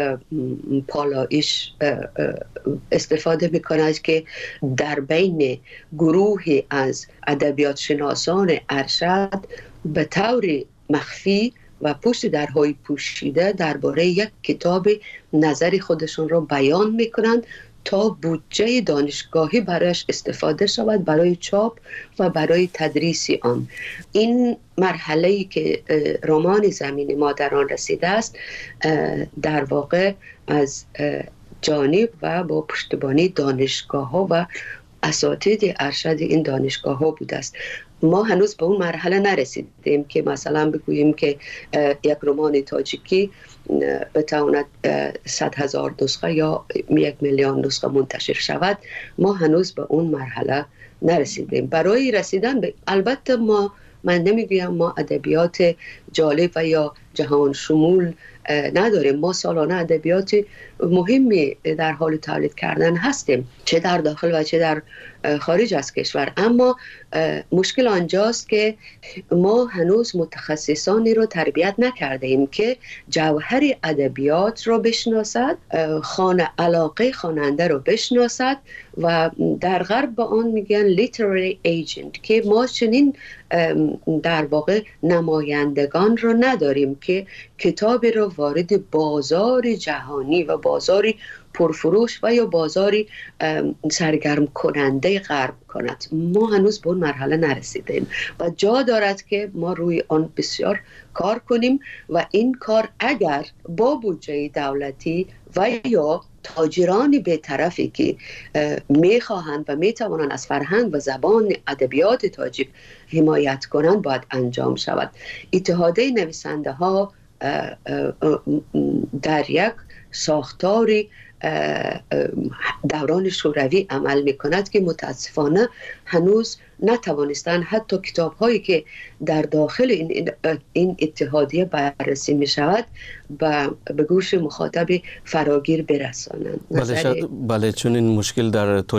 پالایش استفاده می‌کند که در بین گروهی از ادبیات شناسان ارشد به طور مخفی و پشت درهای پوشیده درباره یک کتاب نظر خودشون را بیان می‌کنند تا بودجه دانشگاهی برایش استفاده شود برای چاپ و برای تدریس آن. این مرحله‌ای که رمان زمین مادران رسیده است در واقع از جانب و با پشتیبانی دانشگاه‌ها و اساتید ارشد این دانشگاه‌ها بوده است. ما هنوز به اون مرحله نرسیدیم که مثلا بگوییم که یک رمان تاجیکی بتواند صد هزار نسخه یا یک میلیون نسخه منتشر شود. ما هنوز به اون مرحله نرسیدیم. برای رسیدن به، البته ما من نمیگویم ما ادبیات جالب و یا جهان شمول نداریم، ما سالانه ادبیات مهمی در حال تولید کردن هستیم، چه در داخل و چه در خارج از کشور. اما مشکل آنجاست که ما هنوز متخصصانی رو تربیت نکرده ایم که جوهر ادبیات رو بشناسد، خانه علاقه خواننده رو بشناسد و در غرب به آن میگن literary agent، که ما چنین در واقع نمایندگان رو نداریم که کتابی رو وارد بازار جهانی و بازار پرفروش و یا بازاری سرگرم کننده غرب کند. ما هنوز به اون مرحله نرسیدیم و جا دارد که ما روی آن بسیار کار کنیم و این کار اگر با بودجه دولتی و یا تاجران بی‌طرفی که میخواهند و میتوانند از فرهنگ و زبان ادبیات تاجیک حمایت کنند باید انجام شود. اتحادیه نویسنده ها در یک ساختاری دوران شوروی عمل می کند که متاسفانه هنوز نتوانستند حتی کتاب هایی که در داخل این, این اتحادیه بررسی می شود به گوش مخاطب فراگیر برسانند. بله, بله چون این مشکل در